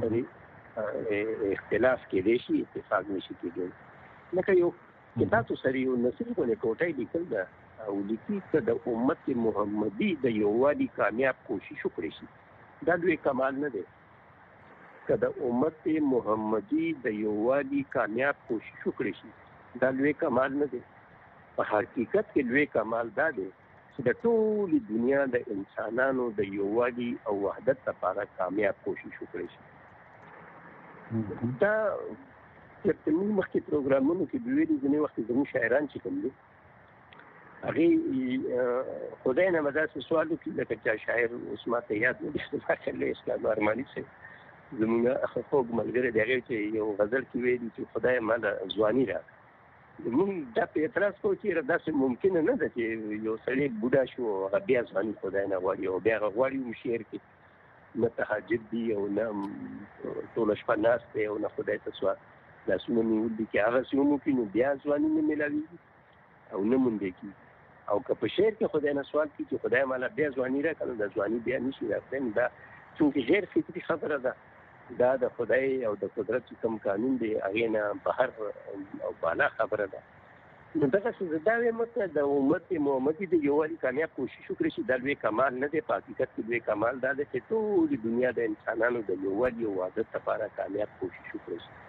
سره اختلاف کېدی شي، اتفاق نه شي کېدی. لکه یو کتاب سره یو نثري غونې کوټۍ لیکل ده او لیکي که د امت محمدي د یووالي کامیاب کوشش وکړی شي. دا لوی کمال نه دی. که د امت محمدي د یووالي کامیاب کوشش وکړی شي دا لوی کمال نه دی. په حقیقت کې لوی کمال دا دی چې د ټولې دنیا د انسانانو د یووالي او وحدت لپاره کامیاب کوشش وکړی شي. دا چې موږ مخکې پروګرامونو کې ویلي ځینې وخت زموږ شاعران چې کوم دي هغې خدای نه به داسې سوال وکړي لکه چې شاعر اوس ماته یاد نه دي ماشاءالله اسلام ارماني صاحب زموږ خوږ ملګری د هغې چې یو غزل کې ویلي چې خدای ما له ځواني راکړه. موږ دا په اعتراض کوو چې داسې ممکنه نه ده چې یو سړی بوډا شو او هغه بیا ځواني خدای نه غواړي او بیا هغه غواړي هم شعر کې نه تهجد دي او نه ټوله شپه ناست دی او نه خدای ته سوال لاسونه نیول دي چې هغه څه وموکړي نو بیا ځواني نه میلاویږي او نه موندی کېږي. او که په شعر کې خدای نه سوال کړي چې خدای مالا بیا ځواني راکړه نو د ځواني بیا نشي راتلی. دا چونکې غیر فطري خبره ده، دا د خدای او د قدرت چې کوم قانون دی هغې نه بهر او بالا خبره ده. نو دغسې دا وایم د امت محمدي د یووالي کامیاب کوشش وکړی شي دا لوی کمال نه دی. په حقیقت کې لوی کمال دا دی چې ټولې دنیا د انسانانو د یووالي او وحدت لپاره کامیاب کوشش وکړی شي.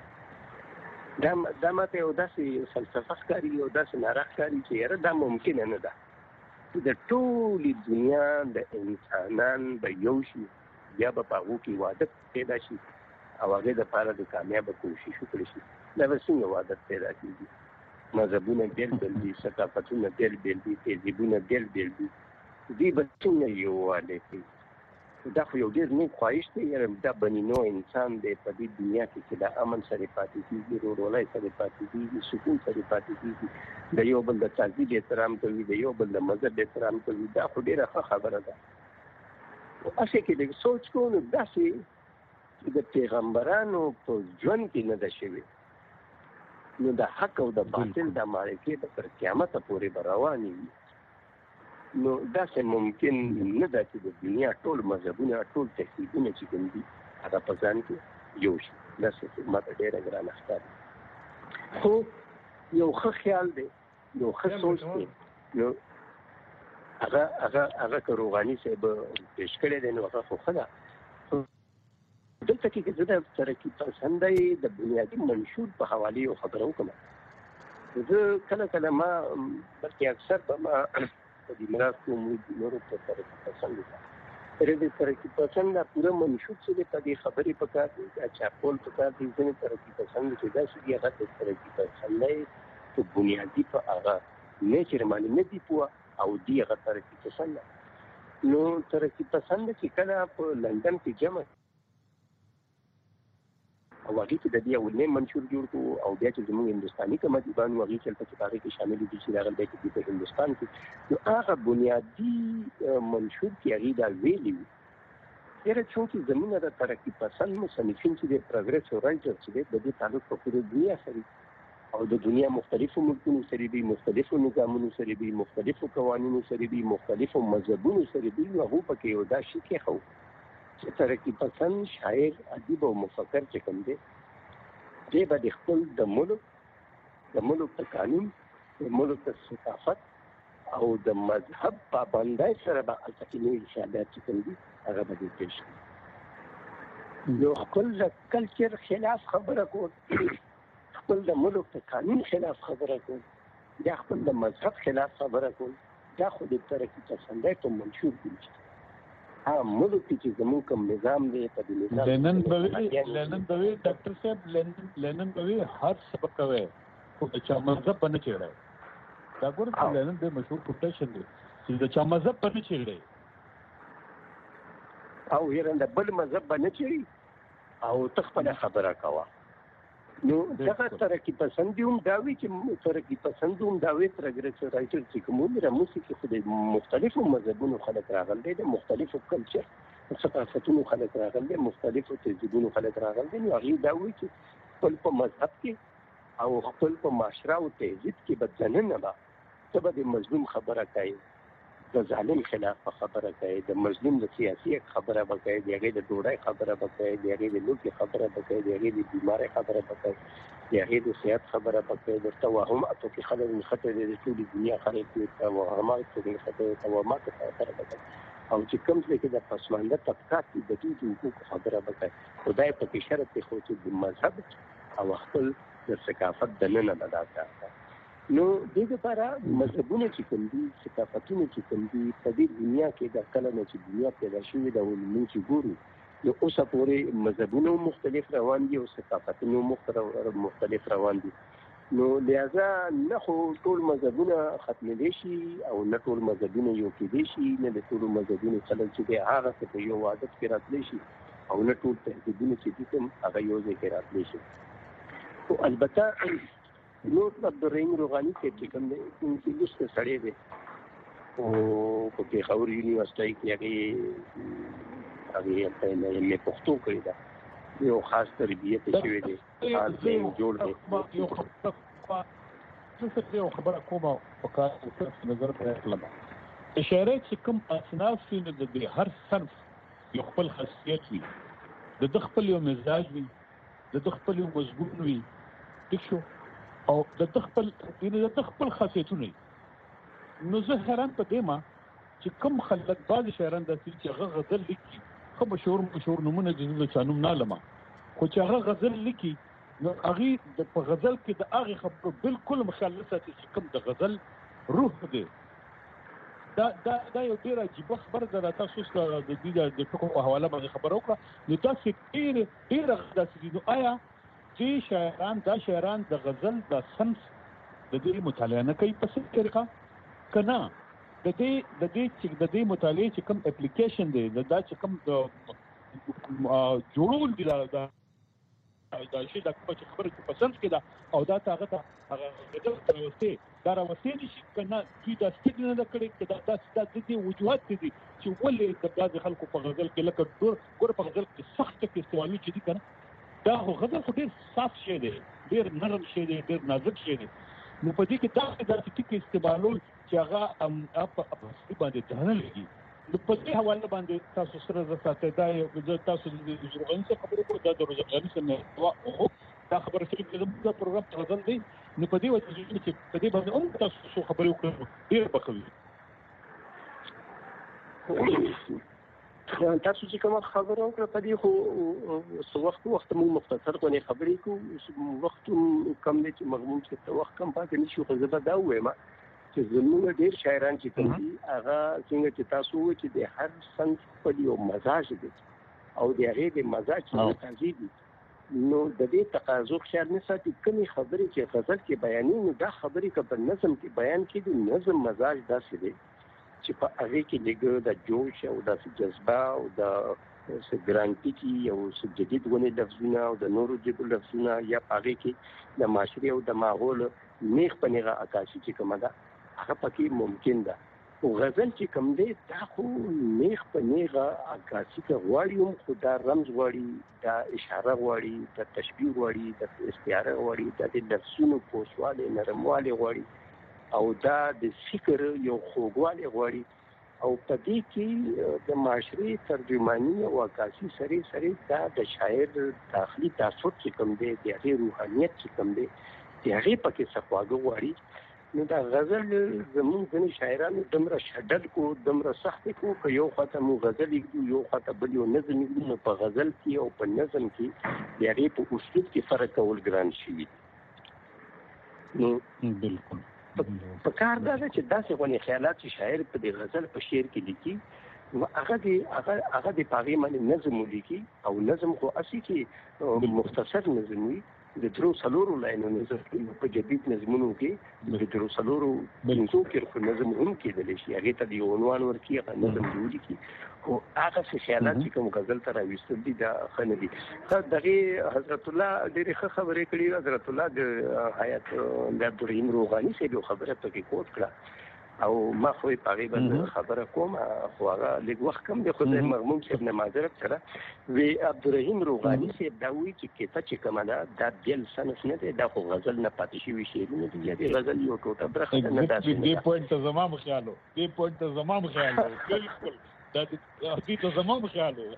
دا ماته یو داسې فلسفه ښکاري، یو داسې ناره ښکاري چې یاره دا ممکنه نه ده چې د ټولې دنیا د انسانان به یو شي، بیا به په هغو کې وحدت پیدا شي او هغې دپاره د کامیابه کوشش وکړی شي. دا به څنګه وحدت پیدا کېږي؟ مذهبونه بېل بېل دي، ثقافتونه بېل بېل دي، تهذیبونه بېل بېل دي، دوی به څنګه یووالی کوي؟ دا خو یو ډېر نیک خواهش دی. دا بني نوع انسان دی په دې دنیا کې چې د امن سره پاتې کېږي، ورورولۍ سره پاتې کېږي، سکون سره پاتې کېږي، د یو بل د تهذیب احترام کوي، د یو بل د مذهب احترام کوي. دا خو ډېره ښه خبره ده. هسې کې لږ سوچ کوو نو داسې چې د پیغمبرانو په ژوند کې نه ده شوې نو د حق او د باطل د معرکې به تر قیامته پورې به روانې وي. نو داسې ممکن نه ده چې د دنیا ټول مذهبونه، ټول تهذیبونه چې کوم دي هغه په ځان کې یو شي. داسې ماته ډېره ګرانه ښکاري. خو یو ښه خیال دی، یو ښه سوچ دی. نو هغه که روغاني صاحب پیش کړی دی نو هغه خو ښه ده. دلته کې زه د ترقي پسندۍ د بنیادي منشور په حواله یو خبره وکړم. زه کله ما بلکې اکثر به ما په دې میراث کې نورو ته ترقي پسند دي. د ترقي پسند پوره منشور چې په دې خبرې په کار دي چې چاپول په کار دي چې ترقي پسند چې دا چې هغه د ترقي پسندۍ په بنیادي په هغه نیچر باندې نه دی پوه او دی هغه ترقي پسند. نو ترقي پسند چې کله په لندن کې جمع او هغه کې د دې اولنې منشور جوړ کړو او بیا چې زموږ هندستاني کمیټه هغه چې په هغه کې شامل دي چې هغه د هندستان کې نو هغه بنیادی منشور کې هغه دا ویلي یره چې زموږ د ترقي پسند مصنفین چې د پروګرس او رایټر چې د دې تعلق په ټول دنیا سره او د دنیا مختلفو ملکونو سره دي، مختلفو نظامونو سره دي، مختلفو قوانینو سره دي، مختلفو مذهبونو سره دي. هغه پکې یو دا شي کې خو چې ترقي پسند شاعر ادیب او مفکر چې کوم دي دی به د خپل د ملک د قانون، د ملک د ثقافت او د مذهب پابندۍ سره به هلته کې نوي ارشادات چې کوم دي هغه به دې پیش کړي. نو خپل د کلچر خلاف خبره کول، خپل د ملک د قانون خلاف خبره کول، یا خپل د مذهب خلاف خبره کول، دا خو د ترقي پسندۍ په منشور کې ملک چې زموږ کوم نظام دی په دې نظام لینن بوي ډاکټر صاحب لینن بوي هر سبق کوي خو چې مذهب باندې چیرای دا ګور لینن د مشهور کوټیشن دی چې د چا مذهب باندې چیرای او یره د بل مذهب باندې چیرای او تخپل خبره کوي. نو دغه ترقي پسندوم دا وی چې ترقي پسندوم دا وی پروګرس رایټر چې کوم د موسیقي خو د مختلفو مذهبونو خلک راغلي دي، مختلفو کلچر ثقافتونو خلک راغلي دي، مختلفو تهذیبونو خلک راغلي دي. نو هغه دا وی چې خپل په مذهب کې او خپل په معاشره او تهذیب کې بدلنه نه ته به د مظلوم خبره کوي، د ظالم خلاف خبره کوي، د مظلوم د سیاسي خبره وکړي، د هغه د ډوډۍ خبره وکړي، د هغه د لوکي خبره وکړي، د هغه د بیماری خبره وکړي، د هغه د صحت خبره وکړي، د توهم اته کې خلک من خطر د ټول دنیا خلک ته توهمات کې خطر توهمات خبره وکړي او چې کوم څه کې د پسمانده طبقات د دې حقوق خبره وکړي. خدای په کې شرط کې خو چې د مذهب او خپل د ثقافت د نن نه ادا نو دې لپاره مذهبونه چې کوم دي، ثقافتونه چې کوم دي په دې دنیا کې د کله نه چې دنیا پیدا شوې د علوم چې ګورو نو اوسه پورې مذهبونه مختلف روان دي او ثقافتونه مختلف روان دي. نو لہذا نه خو ټول مذهبونه ختمېدای شي او نه ټول مذهبونه یو کېدای شي، نه د ټولو مذهبونو خلک چې دی هغه څه په یو عادت کې راتلی شي او نه ټول تهذیبونه چې دي کوم هغه یو ځای کې راتلی شي. خو البته نور عبدالرحیم روغاني چې کوم دی چې لوسته سړی دی او په پېښور یونیورسټۍ کې هغې په ایم اے پښتو کړې ده، یو خاص تربیت شوی دی، خاص ذهن جوړ دی. زه یو خبره کومه په کار صرف نظر ته اخلم د شاعرۍ چې کوم اصناف وي نو د هر صنف یو خپل خاصیت وي، د خپل یو مزاج وي، د خپل یو مضمون وي، ټیک شو، او د خپل خاصیتونه. نو زه حیران په دې ما چې کوم خلک بعض شاعران داسې چې هغه غزل لیکي، خو مشهور نومونه د چا نوم نه علمه، خو چې هغه غزل لیکي نو هغې په غزل کې د هغې خبرو بالکل مخالفت ساتي چې کوم د غزل روح دی. دا یو ډېره عجیبه خبره ده. تاسو د دې د ټکو په حواله باندې خبره وکړه نو تاسې ډېره داسې دي. نو آیا چې دا شاعران د غزل د صنف د دې مطالعه نه کوي په څه طریقه که نه د دې مطالعې چې کوم اپلیکیشن دی دا چې کوم جوړول دي دا شی دا کومه چې خبره چې په صنف کې ده او دا هغه ته هغه دا راوستې دي چې که نه دوی دا سټډي نه ده کړې که دا د دې وجوهات دي چې ولې د بعضې خلکو په غزل کې لکه ګوره په غزل کې سخت ټکي استعمالوي چې دي که نه دا خو غزل خو ډېر صاف شی دی، ډېر نرم شی دی، ډېر نازک شی دی. نو په دې کې داسې ټکي استعمالول چې هغه په اصلي باندې ځانه لګي. نو په دې حواله باندې تاسو سره زه ساتئ دا تاسو د روغاني څخه خبرې کوئ، دا د روغاني څخه دا خبره چې زموږ د پروګرام ته غزل دی نو په دې وجه چې په دې باندې هم تاسو خبرې وکړو ډېر به ښه وي. تاسو چې کومه خبره وکړه په دې خو څه وخت موږ مختصر غونې خبرې کوو وخت کم دی چې مغموم چې ته وخت کم پاتې نشي خو زه به دا ووایم چې زموږ ډېر شاعران چې کوم دي هغه څنګه چې تاسو وایئ چې د هر صنف خپل یو مزاج دی او د هغې د مزاج متازي دي نو د دې تقاضو خیال نه ساتي کومې خبرې چې غزل کې بیانوي نو دا خبرې که په نظم کې بیان کړي نظم مزاج داسې دی چې په هغه کې لږ د جوش او د جذبه او د ګرانټیکي او جدید غونې لفظونه او د نورو جدو لفظونه یا هغه کې د معاشري او د ماحول نیغ په نیغه عکاسي چې کومه ده هغه پکې ممکن ده او غزل چې کوم دی دا خو نیغ په نیغه عکاسي کې غواړي هم خو دا رمز غواړي دا اشاره غواړي دا تشبیه غواړي دا استعاره غواړي دا د لفظونو پوسوالی نرموالی غواړي او دا د فکر یو خوږوالی غواړي او په دې کې د معاشري ترجماني او عکاسي سره دا د شاعر داخلي تاثر چې کوم دی د هغې روحانیت چې کوم دی د هغې پکې څه خواږه غواړي نو دا غزل زموږ ځینې شاعرانو دومره شډل کو دومره سخت کو که یو خواته مو غزل یږدو یو خواته بل یو نظم یږدو نو په غزل کې او په نظم کې د هغې په اسلوب کې فرق کول ګران شوي نو بالکل په کار دا ده چې داسې غونې خیالات چې شاعر په دې غزل په شعر کې لیکي نو هغه د هغې باندې نظم ولیکي او نظم خو هسې کې مختصر نظم وي د درو څلورو لاینو نظم په جدید نظمونو کې د درو څلورو پنځو کې خو نظم هم کېدلی شي هغې ته د یو عنوان ورکړي هغه نظم دې ولیکي خو هغه څه خیالات چې کوم غزل ته راویستل دي دا ښه نه دي دغې حضرت الله ډېرې ښه خبرې کړي حضرت الله د حیات د عبدالرحیم روغاني صاحب یو خبره پکې کوټ کړه او ما خو یې په هغې باندې خبره کوم خو هغه لږ وخت کم دی خو د مغموم صاحب نه معذرت سره وی عبدالرحیم روغاني صاحب دا وایي چې کیسه چې کومه ده دا بیل صنف نه دی دا خو غزل نه پاتې شوي شعرونه دي یا د غزل یو ټوټه برخه ده نه داسې دې پوینټ ته زما هم خیال و دې پوینټ ته زما هم خیال و بالکل دا دې ته زما هم خیال و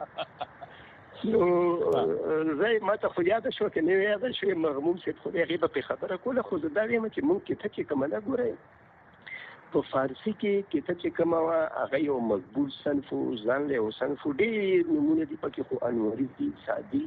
نو زه ما ته خو یاده شوه که نه وي یاده شوې مغموم صاحب خو د هغې به پرې خبره کوله خو زه دا وایم چې مونږ کیسه چې کومه ده ګورئ په فارسي کې کیسه چې کومه وه هغه یو مقبول صنف و ځان له یو صنف و ډېر نومونه دي پکې خو انوري دي سعدي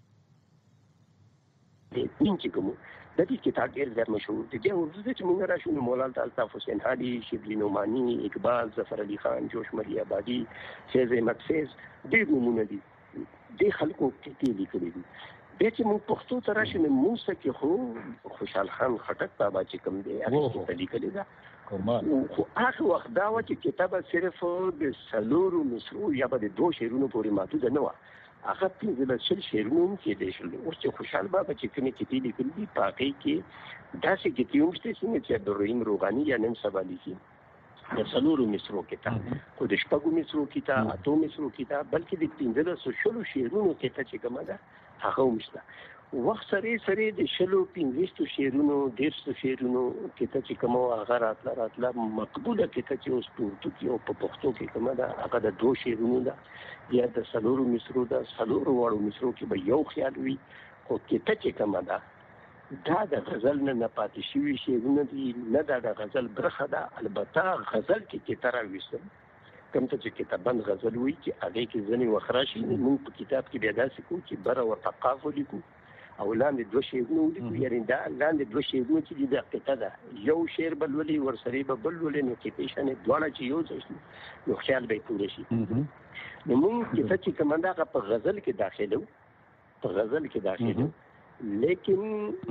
چې کوم د دې کتاب ډېر زیات مشهور دي بیا وروسته چې موږ راشو نو مولانا الطاف حسین هادي شبلی نعماني اقبال ظفر علي خان جوش ملي آبادي فیض احمد فیض ډېر نومونه دي دې خلکو کیسې لیکلي دي بیا چې موږ پښتو ته راشو نو موږ کې خو خوشحال خان خټک بابا چې کوم دی هغې کیسه لیکلې ده خو هغه وخت دا وه چې کتابه صرف د څلورو مصرو یا به د دوو شعرونو پورې محدوده نه وه هغه 15 شعرونه هم کېدای شول اوس چې خوشحال بابا چې کومې کیسې لیکلي دي په هغې کې داسې کیسې هم شته څنګه چې عبدالرحیم روغاني یا نن سبا لیکي د څلورو مصرو کتاب خو د شپږو مصرو کتاب اتو مصرو کتاب بلکې د 15 شعرونو کیسه چې کومه ده هغه هم شته وخت سره د 15 شعرونو 150 شعرونو کیسه چې کومه هغه راتله مقبوله کیسه چې اوس په اردو کې او په پښتو کې کومه ده هغه د 2 شعرونو ده یا د څلورو مصرو ده څلورو واړو مصرو کې به یو خیال وي خو کیسه چې کومه ده دا د غزل نه پاتې شوي شعرونه دي نه دا د غزل برخه ده البته غزل کې کیسه راویستل کوم ته چې کتابند غزل وایي چې هغې کې ځینې وخت راشي موږ په کتاب کې بیا داسې کوو چې بره ورته قاف ولیکو او لاندې 2 شعرونه ولیکو یعنې دا لاندې 2 شعرونه چې دي دا قطعه ده یو شعر به لولي ورسره به بل لولي نو کیسې شانې دواړه چې یو ځای شي نو خیال به یې پوره شي نو موږ کیسه چې کومه ده هغه په غزل کې داخلو لیکن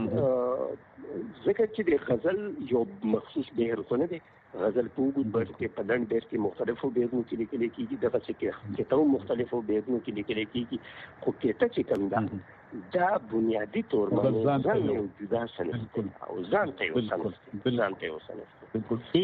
ځکه چې د غزل یو مخصوص بهر خو نه دی غزل په اوږد بهر کې په لنډ بهر کې مختلفو بهرونو کې لیکلی کېږي دغسې کیسه هم مختلفو بهرونو کې لیکلی کېږي خو کیسه چې کوم ده دا بنیادي طور باندې ځان یو جدا صنف دی او ځان ته یو صنف دی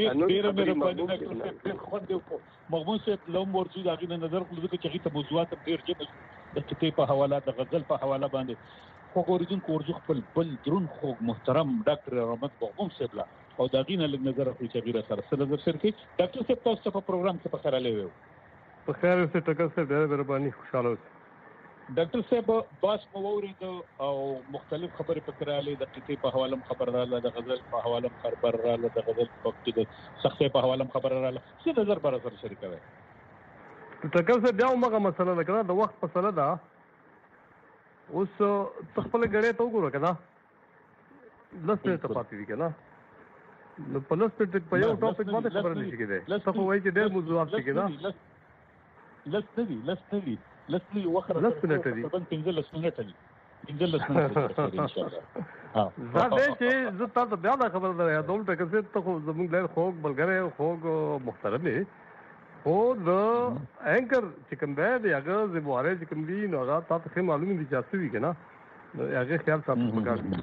مغمون صاحب لوم ورځو د هغې نه نظر کړو ځکه چې هغې ته موضوعات هم ډېر جمع د کیسې په حواله د غزل په حواله باندې خوږ اورېدونکو ورځو خپل بل دروند خوږ محترم ډاکټر رحمت مغموم صاحب له او د هغې نه لږ نظر اخلو چې هغې راسره څه نظر شیر کړي ډاکټر صاحب تاسو ته په پروګرام کې په خیر راغلی وی په خیر اوسئ ټکر صاحب ډېره مهرباني خوشحاله اوسئ ډاکټر صاحب باس مو واورېده او مختلف خبرې پکې راغلې د کیسې په حواله هم خبر راغله د غزل په حواله هم خبر راغله د غزل په د سختۍ په حواله هم خبر راغله څه نظر به راسره شریکوئ ټکر سره بیا همغه مسله ده که نه، د وخت مسله ده. اوس ته خپله ګړۍ ته وګوره که نه، 10 منټه پاتې دي که نه، نو په 10 منټه په یو ټاپک باندې خبره نشي کېدی. ته خو وایي چې ډېر موضوعات دي که نه. 10 نه دي وخت 10 منټه دي. 15 منټه دي. 15 منټه ان شاء الله. دا دی چې زه تا ته بیا دا خبره در یادوم، ټکر صاحب ته خو زموږ ډېر خوږ ملګری خوږ محترم دی، خو د اینکر چې کوم دی د هغه ذموارۍ چې کوم دي نو هغه تا ته ښه معلوم دي چې څه وي که نه، د هغې خیال ساتل پکار دي.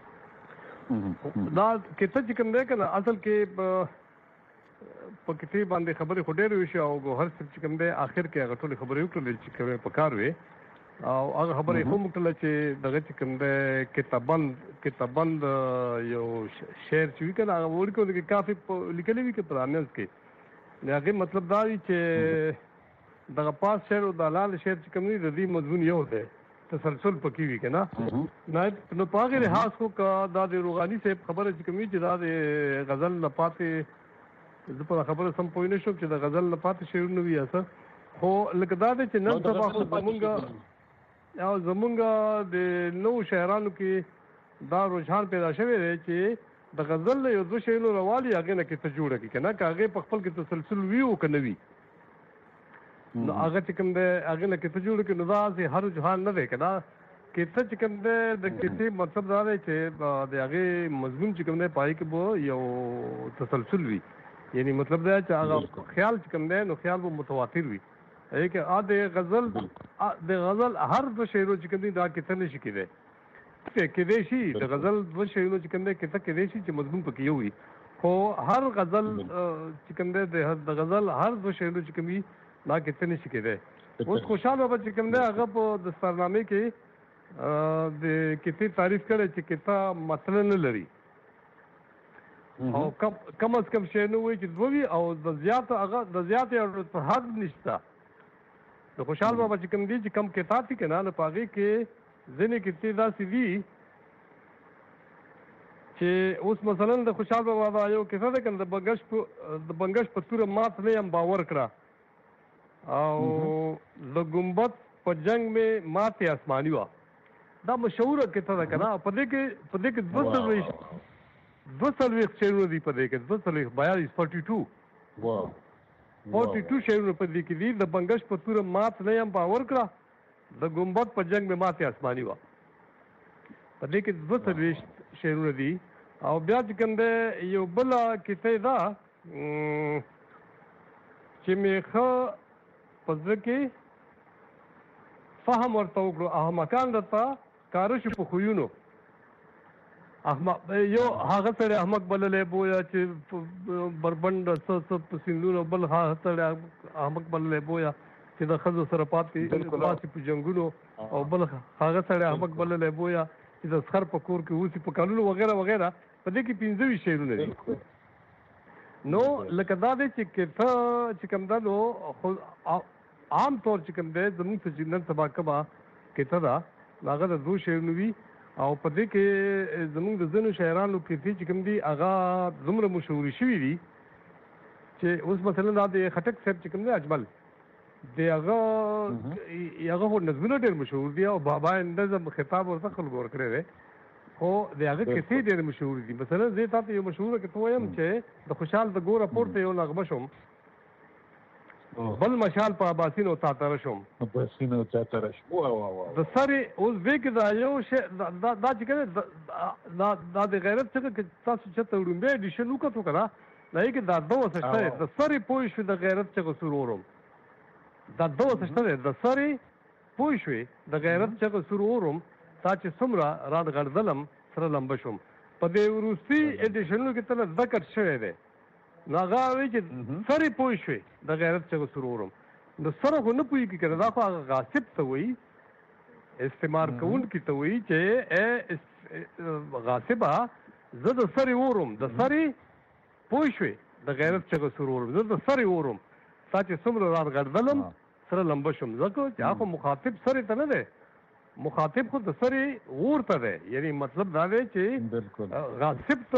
دا کته چې کوم دی که نه اصل کې په کتې باندې خبرې خو ډېرې وشي او ګوهر صاحب چې کوم دی آخر کې هغه ټولې خبرې وکړلې چې کومې پکار وې، او هغه خبرې خو هم وکړله چې دغه چې کوم دی کتاببند یو شعر چې وي که نه هغه ولیکلو کې کافي لیکلي وي که پرانیز کې د هغې مطلب دا وي چې دغه پاس شعر او د حلال شعر چې کوم دی د دې مضمون یو دی، تسلسل پکې وي که نه. نو په هغې لحاظ خو که دا د روغاني صاحب خبره چې کوم وي چې دا د غزل نه پاتې، زه په خبره سم پوه نه شوم چې د غزل نه پاتې شعرونه وي یا څه، خو لکه دا دی چې نن سبا خو زمونږ د نوو شاعرانو کې دا رجحان پیدا شوی دی چې د غزل له یو 2 شعرونو راوالي هغې نه کیسه جوړه کړي که نه، که هغې په خپل کې تسلسل وي او که نه وي، نو هغه چې کوم دی هغې نه کیسه جوړه کړي، نو دا هسې هر رجحان نه دی که نه. کیسه چې کوم دی د کیسې مطلب دا دی چې د هغې مضمون چې کوم دی په هغې کې به یو تسلسل وي، یعنی مطلب دا چې هغه خیال چې کوم دی نو خیال به متواتر وي. که د غزل هر 2 شعرونه چې کوم دي دا کیسه نشي کېدی، کېدی شي د غزل 2 شعرونه چې کوم دی کیسه کېدی شي چې مضمون پکې یو وي، خو هر غزل چې کوم دی د غزل هر 2 شعرونه چې کوم وي دا کیسه نشي کېدی. اوس خوشحال بابا چې کوم دی هغه په دستارنامې کې د کیسې تعریف کړی چې کیسه مطلب نه لري او کم از کم شعرونه وایي چې 2 وي او د زیاتې حد نشته. د خوشحال بابا چې کوم دي چې کم کتاب دي که نه، نو په هغې کې ځینې کیسې داسې دي چې اوس مثلا د خوشحال بابا دا یو کیسه ده که د بنګش په توره مات نه یم باور کړه او د ګمبد په جنگ میں ماتې آسماني وه، دا مشهوره کیسه ده که نه. په دې کې 240 شعرونه دي، په دې کې 42 42 شعرونه په دې کې دي. د بنګش په توره مات نه یم باور کړه، د ګمبد په جنگ میں ماتې آسماني وه، په دې کې 240 شعرونه دي. او بیا چې کوم دی یو بله کیسه ده چې مې ښه په زړه کې فهم ورته وکړو، احمقان درته کاره شو په خویونو. یو هغه سړی احمق بللی بویا چې بربنډ څه په سیندونو، بل هغه سړی احمق بللی بویا چې د ښځو سره پاتې په جنګونو، او بل هغه سړی احمق بللی بویا چې د سخر په کور کې اوسي په کالونو وغیره وغیره. په دې کې 15 شعرونه دي. نو لکه دا دی چې کیسه چې کوم ده نو عام طور چې کوم دی زموږ څه چې نن سبا کومه کیسه ده هغه د 2 شعرونه وي، او په دې کې زموږ د ځینو شاعرانو کیسې چې کوم دي هغه دومره مشهورې شوي دي چې اوس مثلا دا د خټک صاحب چې کوم دی اجمل د هغه خو نظمونه ډېر مشهور دي او بابا نظم خطاب ورته خلکو ورکړی دی، خو د هغه کیسې ډېرې مشهور دي. مثلا زه تا ته یو مشهوره کیسه وایم چې د خوشحال د ګوره پورته یو نغمه شوم، بل مشال په اباسینو تاتره شوم، د سرې اوس دې کې دا یو شی دا چې کوم دا د غیرت څخه تاسو چېرته وړومبی ایډیشن وکړو که نه، دا یې کې دا 2 شته دی، د سرې پوه شوې د غیرت څخه سرورم، دا 2 شته دی، د سرې پوه شوې د غیرت څخه سرورم، تا چې څومره راغړدلم سره لمبه شوم. په دې وروستي ایډیشنونو کې تله ذکر شوی دی، نو هغه وایي چې سرې پوه شوې د غیرت څخه سرورم. نو سره خو نه پوهېږي که نه، دا خو هغه غاصب ته وایي، استعمار کوونکي ته وایي چې غاصبه زه د سرې اورم، د سرې پوه شوې د غیرت څخه سرورم، زه د سرې اورم تا چې څومره راغړدلم سره لمبه شوم. ځکه چې هغه مخاطب سرې ته نه دی، مخاطب خو د سرې اور ته دی، یعنی مطلب دا دی چې غاصب ته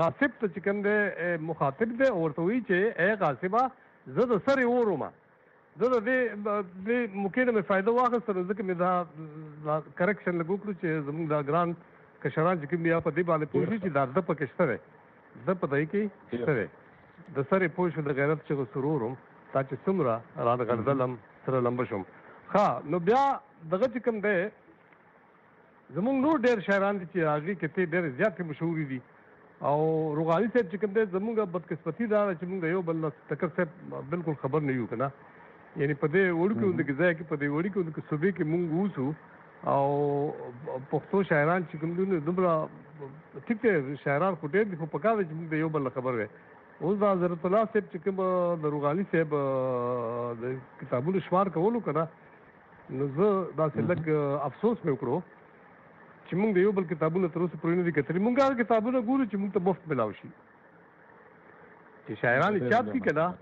چې کوم دی مخاطب دی ورته وایي چې ای غاصبه زه د سرې اور وم، زه د موقع نه مې فایده واخیسته نو ځکه مې دا کرکشن لږ وکړو چې زموږ دا ګران کشران چې کوم بیا په دې باندې پوه شي چې دا د پکې شته دی د په دی کې شته دی د سرې پوه شو د غیرت چې سرورم تا چې څومره را د غرزلم سره لمبه شوم ښه نو بیا دغه چې کوم دی زموږ نور ډېر شاعران دي چې هغې کتې ډېرې زیاتې مشهورې دي او روغاني صاحب چې کوم دی زموږ بدقسمتي دا ده چې موږ د یو بل ټکر صاحب بالکل خبر نه یو که نه یعنی په دې وړوکې غوندې ځای کې په دې وړوکې غوندې صوبې کې موږ اوسو او پښتو شاعران چې کوم دي دومره ټیک دی شاعران خو ډېر دي خو پکار دی چې موږ د یو بل خبر وی اوس دا حضرت الله صاحب چې کوم د روغاني صاحب د کتابونو شمار کولو که نه نو زه داسې لږ افسوس مې وکړو چې موږ د یو بل کتابونه تر اوسه پورې نه دي کتلي موږ هغه کتابونه ګورو چې موږ ته مفت ملاو شي چې شاعران یې چاپ کړي که نه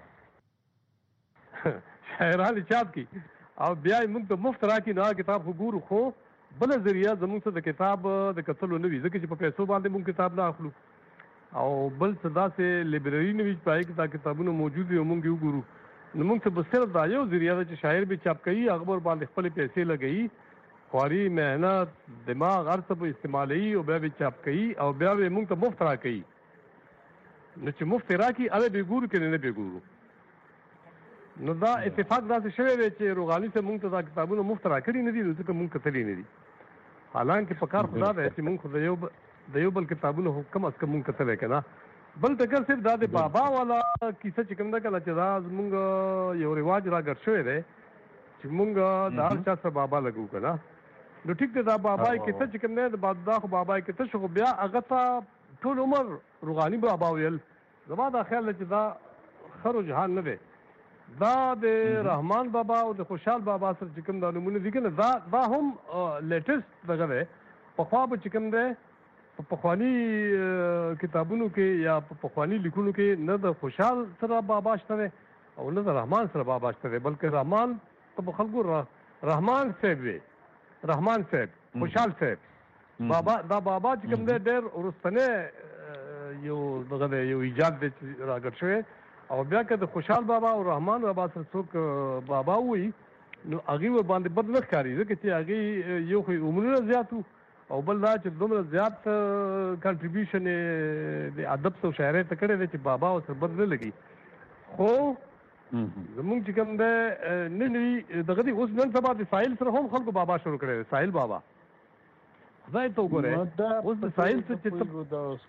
شاعران یې چاپ کړي او بیا یې موږ ته مفت راکړي نو هغه کتاب خو ګورو خو بله ذریعه زموږ څه د کتاب د کتلو نه وي ځکه چې په پیسو باندې موږ کتاب نه اخلو او بل څه داسې لایبرري نه وي چې په هغې کې دا کتابونه موجود وي او موږ یې وګورو نو موږ ته به صرف دا یو ذریعه ده چې شاعر به چاپ کوي هغه به باندې خپلې پیسې لګوي خواري محنت دماغ هر څه به استعمالوي او بیا به چاپ کوي او بیا به موږ ته مفت راکوي نو چې مفت یې راکړي هغه به ګورو که نه به ګورو نو دا اتفاق داسې شوی دی چې روغاني صاحب موږ ته دا کتابونه مفت راکړي نه دي نو ځکه موږ کتلي نه دي حالانکه په کار خو دا دی چې موږ خو د یو بل کتابونه خو کم از کم موږ کتلی که نه بل ټکر صرف دا د بابا والا کیسه چې کوم ده که نه چې دا زموږ یو رواج راګرد شوی دی چې موږ د هر چا سره بابا لګو که نه نو ټیک دی دا بابا یې کیسه چې کوم دی دا خو بابا یې کیسه شو خو بیا هغه ته ټول عمر روغاني بابا ویل زما دا خیال دی چې دا ښه رجحان نه دی دا د رحمان بابا او د خوشحال بابا سره چې کوم دا نومونه دي که نه دا هم لیټسټ دغه دی پخوا به چې کوم دی په پخواني کتابونو کې یا په پخواني لیکونو کې نه د خوشحال سره بابا شته دی او نه د رحمان سره بابا شته دی بلکې رحمان ته به خلکو رحمان صاحب وي رحمان صاحب خوشحال صاحب بابا دا بابا چې کوم دی ډېر وروستنی یو دغه دی یو ایجاد دی چې راګرد شوی او بیا که د خوشحال بابا او رحمان بابا سره څوک بابا وي نو هغې ورباندې بد نه ښکاري ځکه چې هغې یو خو عمرونه زیات وو او بل دا چې دومره زیات کنټریبیوشن یې د ادب او شاعرۍ ته کړی دی چې بابا ورسره بد نه لګي خو زمونږ چې کوم دی نه نوي دغه دی اوس نن سبا د ساحل سره هم خلکو بابا شروع کړی دی ساحل بابا خدای ته وګورئ اوس د ساحل څه چې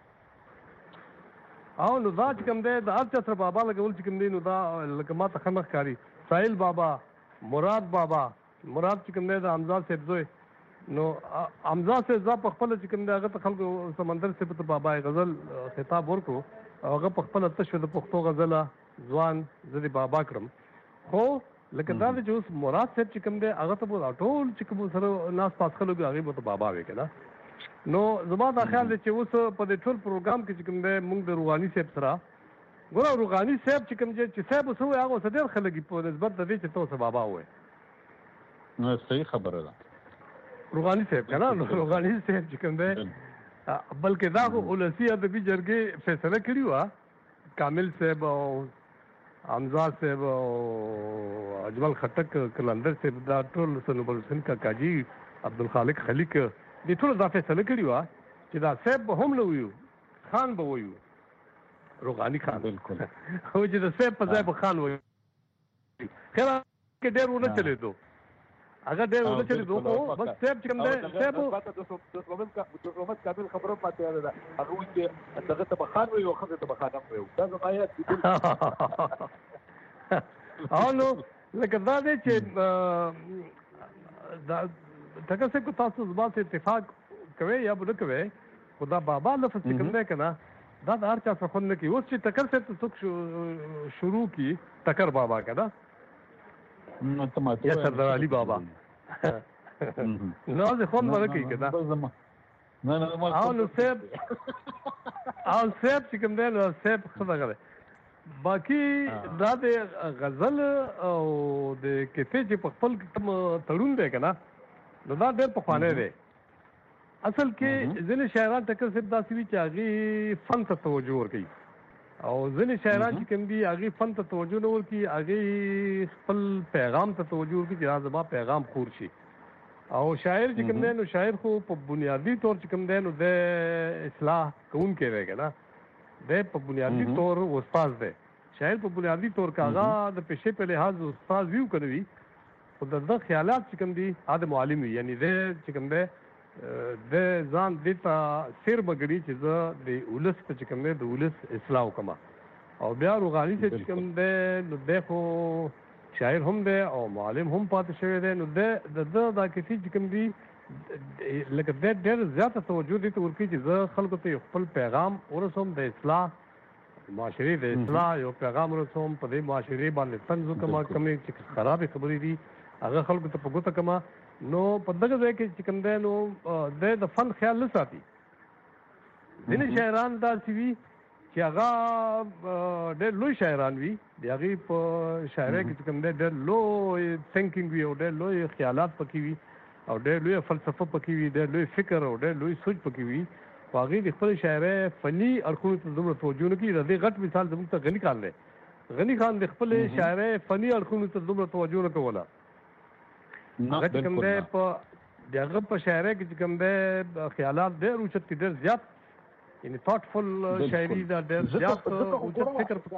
او نو دا چې کوم دی د هر چا سره بابا لګول چې کوم دی نو دا لکه ما ته ښه نه ښکاري ساحل بابا مراد بابا مراد چې کوم دی د حمزه صاحب زوی نو حمزه صاحب زه په خپله چې کوم دی هغه ته خلکو سمندر صاحب ته بابا غزل خطاب ورکړو او هغه په خپله تشه د پښتو غزله ځوان زه د بابا کړم خو لکه دا دی چې اوس مراد صاحب چې کوم دی هغه ته به ټول چې کوم سره ناست پاس خلک وي هغې به ته بابا وي که نه نو زما دا خیال دی چې اوس په دې ټول پروګرام کې چې کوم دی موږ د روغاني صاحب سره ګوره روغاني صاحب چې کوم چې صاحب اوس ووایي هغه اوس ډېر ښه لګي په نسبت د دې چې ته اوس بابا ووایې نو صحیح خبره ده روغاني صاحب که نه نو روغاني صاحب چې کوم دی بلکې دا خو ولسي ادبي جرګې فیصله کړې وه کامل صاحب او حمزه صاحب او اجمل خټک قلندر صاحب دا ټول صنوبر حسین کاکاجي عبدالخالق خلیق دې ټولو دا فیصله کړې وه چې دا صاحب به هم نه ویو خان به ویو روغاني خان بالکل او چې د صاحب په ځای به خان ویو خیر کې ډېر ونه چلېدو هغه ډېر ونه چلېدو خو بس صاحب چې کوم دی صاحب د محمد کامل خبره پاتې یاده ده هغه وایي چې دغه ته به خان ویو ښځې ته به خانم ویو دا زما یاد او نو لکه دا دی چې ټکر صاحب که تاسو زما سره اتفاق کوئ یا به نه کوئ خو دا بابا لفظ چې کوم دی که نه دا د هر چا سره خوند نه کوي اوس چې ټکر صاحب ته څوک شروع کړي ټکر بابا که نه یا سردار علي بابا نو هغې خوند به نه کوي که نه او نو صاحب چې کوم دی نو صاحب ښه دغه دی باقي دا د غزل او د کیسې چې په خپل کوم تړون دی که نه نو دا ډېر پخوانی دی اصل کې ځینې شاعران ټکر صاحب داسې وي چې هغې فن ته توجه ورکوي او ځینې شاعران چې کوم دي هغه فن ته توجه نه ورکي، هغه خپل پیغام ته توجه ورکي چې زما پیغام خور شي. او شاعر چې کوم دی نو شاعر خو په بنیادی طور چې کوم دی نو د اصلاح کوونکی دی که نه، دی په بنیادی طور استاد دی. شاعر په بنیادی طور که هغه د پیشې په لحاظ استاد وي که نه وي، خو د ده خیالات چې کوم دي هغه د معلم وي. یعنې دی چې کوم دی د ځان دې ته سیر بګړي چې زه د ولس ته چې کوم دی د ولس اصلاح وکړم. او بیا روغاني صاحب چې کوم دی نو دی خو شاعر هم دی او معلم هم پاتې شوی دی. نو د ده دا کیسې چې کوم دي لکه دی ډېر زیاته توجه دې ته ورکوي چې زه خلکو ته یو خپل پیغام ورسوم د اصلاح، معاشرې د اصلاح یو پیغام ورسوم، په دې معاشرې باندې طنز وکړم، کومې چې خرابې خبرې دي هغه خلکو ته په ګوته کړم. نو په دغه ځای کې چې کوم دی نو د فن خیال نه ساتي. ځینې شاعران داسې وي چې هغه ډېر لوی شاعران وي، د هغې په شاعرۍ کې چې کوم دی ډېر لوی تھنکینګ وي او ډېر لوی خیالات پکې وي او ډېر لوی فلسفه پکې وي، ډېر لوی فکر او ډېر لوی سوچ پکې وي. خو هغې د خپل شاعرۍ فني اړخونو ته دومره توجه نه کوي. د دې غټ مثال زموږ ته غني خان دی. غني خان د خپلې شاعرۍ فني اړخونو ته دومره توجه نه کوله. هغه چې کوم دی په د هغه په شاعرۍ کې چې کوم دی خیالات ډېر اوچت دي، ډېر زیات، یعنې تھاټفل شاعري ده، ډېر زیات اوچت فکر. نو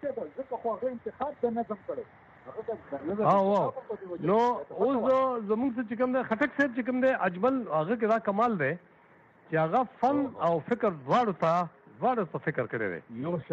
اوس زموږ څه چې کوم دی خټک صاحب چې کوم دی اجمل، هغه کې دا کمال دی چې هغه فن او فکر دواړو ته فکر کړی دی.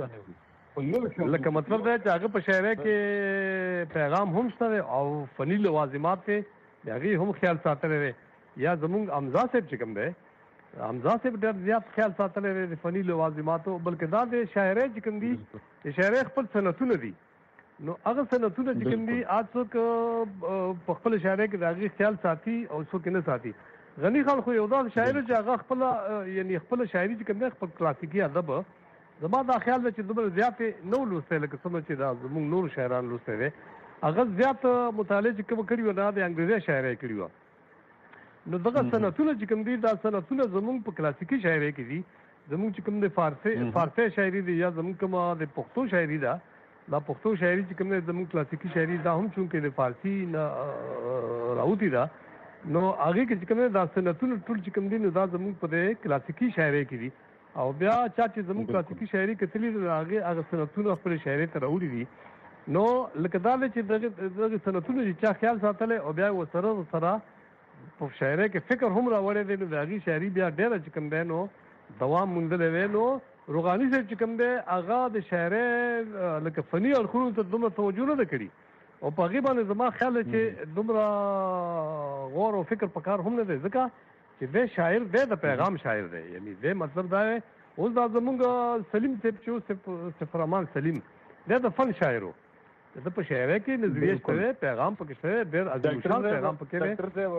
لکه مطلب دی چې هغه په شاعرۍ کې پیغام هم شته دی او فني لوازمات دی د هغې هم خیال ساتلی دی. یا زموږ حمزه صاحب چې کوم دی، حمزه صاحب ډېر زیات خیال ساتلی دی د فني لوازماتو. بلکې دا د شاعرۍ چې کوم دي د شاعرۍ خپل صنعتونه دي. نو هغه صنعتونه چې کوم دي هغه څوک په خپله شاعرۍ کې د هغې خیال ساتي او څوک یې نه ساتي. غني خان خو یو داسې شاعر چې هغه خپله یعنې خپله شاعري چې کوم دی خپل کلاسیکي ادب، زما دا خیال دی چې دومره زیاتې نه و لوستی لکه څومره چې دا زموږ نورو شاعران لوستی دی. هغه زیات مطالعه چې کومه کړې وه نه د انګریزي شاعرۍ کړې وه. نو دغه صنعتونه چې کوم دي دا صنعتونه زموږ په کلاسیکي شاعرۍ کې دي. زموږ چې کوم د فارسي شاعري دی یا زموږ کومه د پښتو شاعري ده، دا پښتو شاعري چې کوم دی زموږ کلاسیکي شاعري دا هم چونکې د فارسي نه راوتې ده. نو هغې کې چې کوم دی دا صنعتونه ټول چې کوم دي نو دا زموږ په د کلاسیکي شاعرۍ کې دي. او بیا چا چې زموږ کلاسیکي شاعري کتلي نو هغه صنعتونه خپلې شاعرۍ ته راوړي دي. نو لکه دا دی چې دغه صنعتونه چې چا خیال ساتلی او بیا ورسره په شاعرۍ کې فکر هم راوړی دی، نو د هغې شاعري بیا ډېره چې کوم دی نو دوام موندلی دی. نو روغاني صاحب چې کوم دی هغه د شاعرۍ لکه فني اړخونو ته دومره توجه نه ده کړي او په هغې باندې زما خیال دی چې دومره غور او فکر په کار هم نه دی، ځکه چې دی شاعر دی د پیغام شاعر دی. یعنې دی مطلب دا دی اوس دا زمونږ سلیم صاحب چې اوس صفر امان سلیم دی د فن شاعر و. د په شاعرۍ کې نظریه شته دی، پیغام پکې شته دی، ډېر عظیمالشان پیغام پکې دی.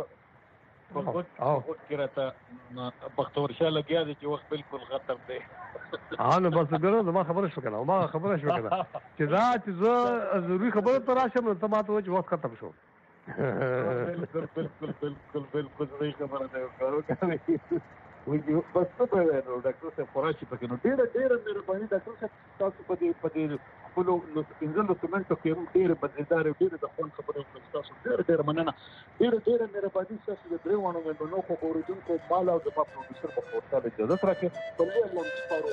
په خود کې راته بختورشاه لګیا دی چې وخت بالکل خطر دی. نو بس ګوره زما خبره شوه که نه، هماغه خبره شوه که نه چې دا چې زه ضروري خبرو ته راشم نو ته ما ته وایې چې وخت ختم شو. بالکل صحیح خبره ده. بس څه به وایې نو ډاکټر صاحب خورا شي پکې. نو ډېره مهرباني ډاکټر صاحب تاسو په دې خپلو پنځلسو منټو کې هم ډېرې مزېدارې او ډېرې د خوند خبرې وکړې. ستاسو ډېره مننه، ډېره مهرباني. ستاسو د درې واړو مېلمنو خو اورېدونکو مال او زما پروډیوسر په خوشحاله اجازت راکړې. په لوی الله مستارو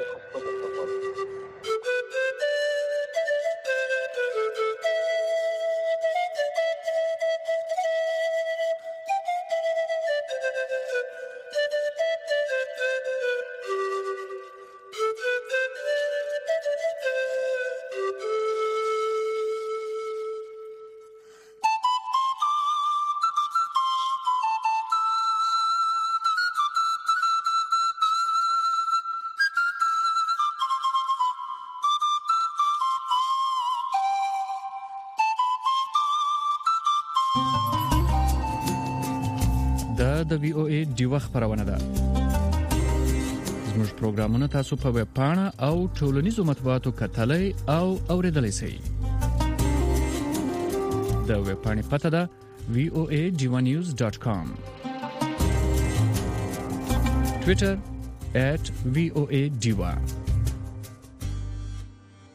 د وی او ای ډیوه خبرونه ده. زموږ پروګرامونه تاسو په ویب پاڼه او ټولنیزو مطبوعاتو کتلای او اوریدلای شئ. د ویب پاڼې پته ده voadivanews.com. Twitter @voadiva